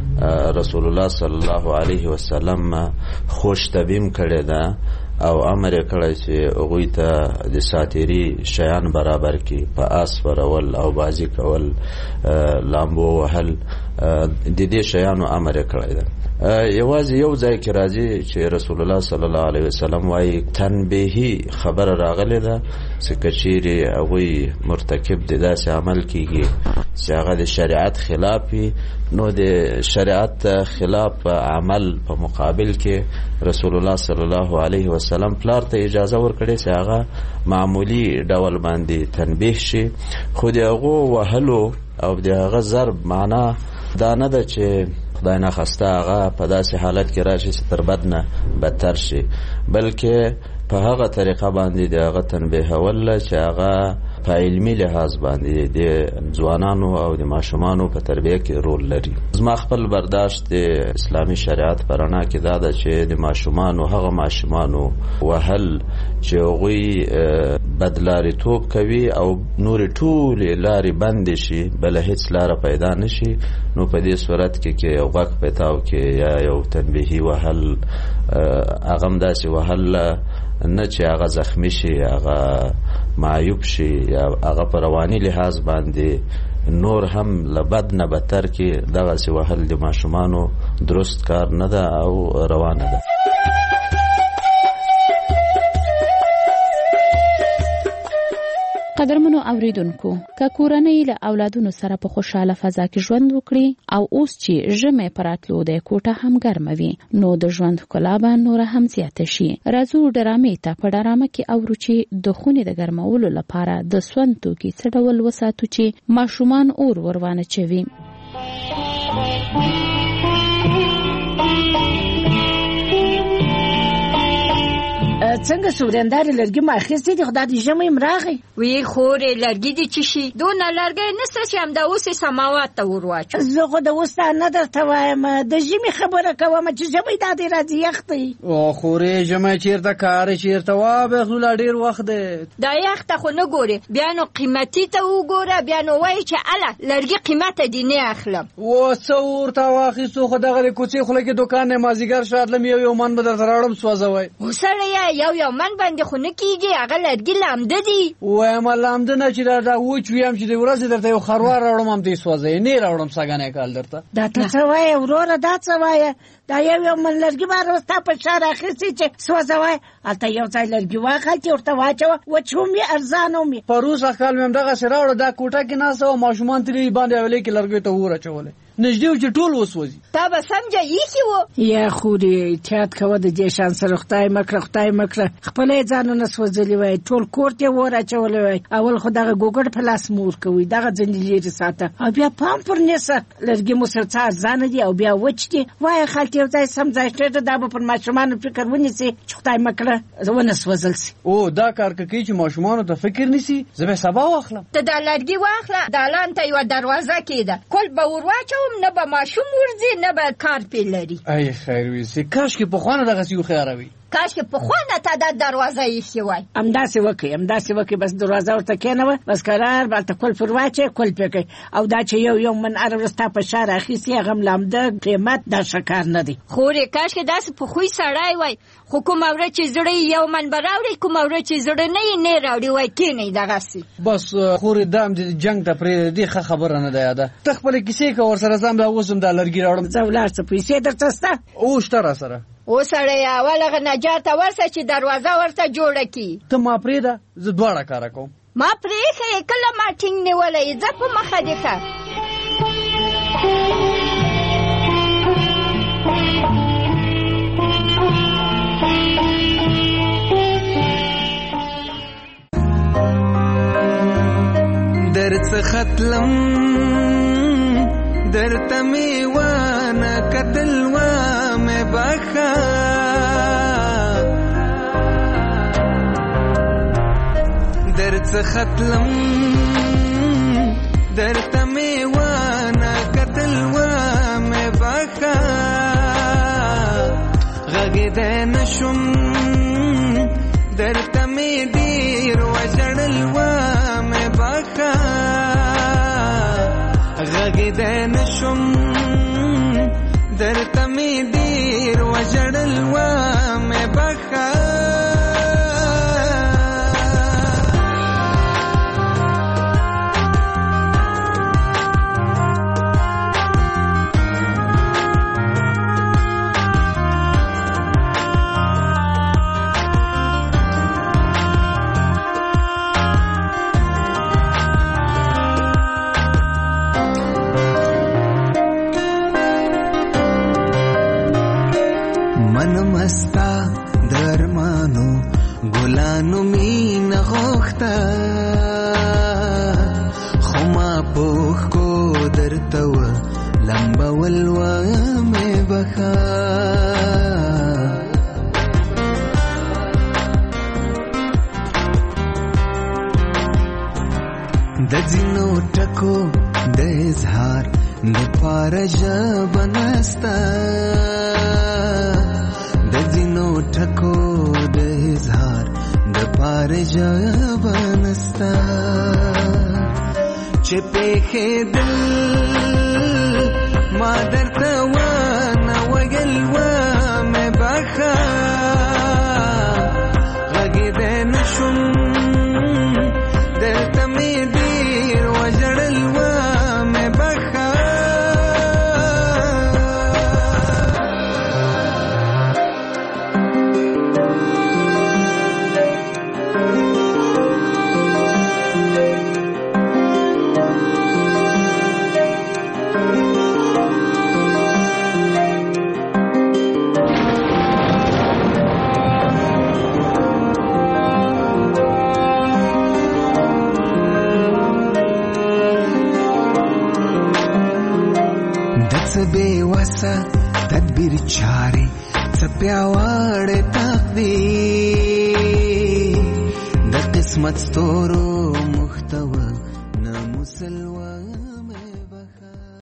رسول الله صلی الله علیه وسلم خوش تبیم کړی ده او امر یې کړی چې هغوی ته د ساتیري شیان برابر کړي، په آس سپرول او بازي کول، لامبو وهل، د دې شیانو امر یې کړی ده. یوازې یو ځای کې راځي چې رسول الله صلی الله علیه وسلم وايي تنبیهی خبر راغلی ده چې کچېرې هغوی مرتکب د داسې عمل کېږي چې هغه د شریعت خلاف وي، نو د شریعت خلاف عمل په مقابل کې رسول الله صلی الله علیه وسلم پلار ته اجازه ورکړي چې هغه معمولی ډول باندې تنبیه شي، خو د هغو وهلو او د هغه ضرب معنا دا نه ده چې خدای نه خواسته هغه په داسې حالت کې راشي چې تر بد نه بدتر شي، بلکې په هغه طریقه باندې د هغه تنبیهول چې هغه په علمي لحاظ باندې د ځوانانو او د ماشومانو په تربیه کې رول لري. زما خپل برداشت د اسلامي شریعت په رڼا کې دا ده چې د ماشومانو هغه ماشومانو وهل چې هغوی بدلاریتوب کوي او نورې ټولې لارې بندې شي بله هیڅ لاره پیدا نه شي، نو په دې صورت کې کې یو غږ پیتاو کې یا یو تنبیهي وهل هغه هم داسې وهل نه چې هغه زخمی شي، هغه معیوب شي یا هغه په رواني لحاظ باندې نور هم له بد نه بدتر کې دغسې وهل د ماشومانو درست کار نه ده او روانه ده. قدرمنو اوریدونکو، که کورنۍ له اولادونو سره په خوشاله فضا کې ژوند وکړي او اوس چې ژمی په راتلو دی کوټه هم ګرمه وي، نو د ژوند ښکلا به نوره هم زیاته شي. راځو ډرامې ته. په ډرامه کې اورو چې د خونې د ګرمولو لپاره د سون توکي څه ډول وساتو چې ماشومان اور ور وانه چوي. څنګه سورنداري لرګي ما اخیستې دي؟ خدای دې ژمی م راغی. وی خورې لرګي دي چې شي دونه لرګی نسته چې همدا اوس یې سماوات ته ور واچو. زه خو د اوس تا نه درته وایم، د ژمي خبره کوم چې ژمی دا دې راځي یخ دی. او خورې ژمی چېرته کار چېرته وابخلو لا ډېر وخت دی. دا یخ ته خو نه ګورې، بیا نو قیمتي ته وګوره، بیا نو وایي چې اله لرګي قیمته دې نه اخلم. و څه ورته واخیستو؟ خو دغه کوڅې خوله کې دوکان نه مازدیګر شاتلم یو یو من به درته راوړم سوځوئ. وسړیه یو یو من باندې خو نه کېږي، هغه لرګي لامده دي. وایم لامده نه چې دا وچ ویم چې د ورځې درته یو خروار راوړم هم دې سوځوي، نه یې راوړم سږنی کال درته. دا ته څه وایې وروره؟ دا څه وایې؟ دا یو یو من لرګي به روستا په شا راخیستې چې سوځوی، هلته یو ځای لرګي واخلتې ورته واچوه، وچ هم وي ارزانه هم وي. پروس کال مې همدغسې راوړه، دا کوټه کې ناسته وه، ماشومان ترې باندې اولې کې لرګیو ته اور اچولی، نږدې و چې ټول وسوځي. تا به سمجه ایښي وو. یا خورې احتیاط کوه د دې شان سره، خدای مه کړه خدای مه کړه خپله یې ځانونه سوځلي وای، ټول کور ته یې اور اچولی وای. اول خو دغه ګوګړ په لاس مه ورکوئ، دغه ځنې لرې ساته، او بیا پام پر نیسه. لرګي مو سره څه ارزانه دي او بیا وچ دي، وایه خلک یو ځای سم ځای کېږده، دا به پر ماشومانو فکر ونیسي چې خدای مه کړه ونه سوځل سي. او دا کار که کوي چې ماشومانو ته فکر نیسي، زه به سبا واخلم. ته دا لرګي واخله، دالان ته یوه دروازه کېده، کل به ور واچوم، نه به ماشوم ورځي نه به کار پې لري. ای خیر ویسي، کاشکې پخوانه دغسې هوښیاره وي. کاشکې پخوانه ته دا دروازه ایښې وای. همداسې وکړئ همداسې وکړئ، بس دروازه ورته کېنوه، بس قرار به هلته کلف ور واچوئ، کلف یې کړئ. او دا چې یو یو من هره ورځ تا په شا راخیستي، هغه هم لامده قیمت، دا ښه کار نه دی. خورې کاشکې داسې په خوی سړی وای، خو کومه ورځ چې زړه یې یو من به راوړي، کومه ورځ چې زړه نه یې نه راوړي، وای کېنئ دغسې. بس خورې دا هم د جنګ ته پرېږده، دې ښه خبره نه ده یاده. ته خپلې کیسې کوه ورسره، ځه بیا اوس هم دا لرګي راوړم. ځه ولاړ څه پیسې درته شته؟ او شته راسره. او سړی اول هغه نجار ته ورسه چې دروازه ورته جوړه کړي. ته ما پرېږده، زه دواړه کاره کوم. ما پرېښی کله ما ټینګ نیولی، ځه په مخه دې ښه. درڅخه تلم درته مې وانه کتل وامې بخه، درڅخه تلم درته مې وانه کتل وامې بخه، غږېدی نشم درته مې ډېر وژړل وامې بخه، غږېدی نشم درته مې ډېر وژړل وامې بخه. مستا درمانو ګلانو مینه غوښته، خو ما پوښ کو درته و لمبول وامې بخه، د ځینو ټکو د اظهار د پاره ژبه نسته د ځینو ټکو د اظهار د پاره ژبه نسته چې پېښېدل ما درته ونه ویل ومې بخه غږېدی نه شوم دلته مې ډېر وژړل ومې بخه بے وسه تدبیر چاري څه پیاوړې تقدیر د قسمت ستورو مختور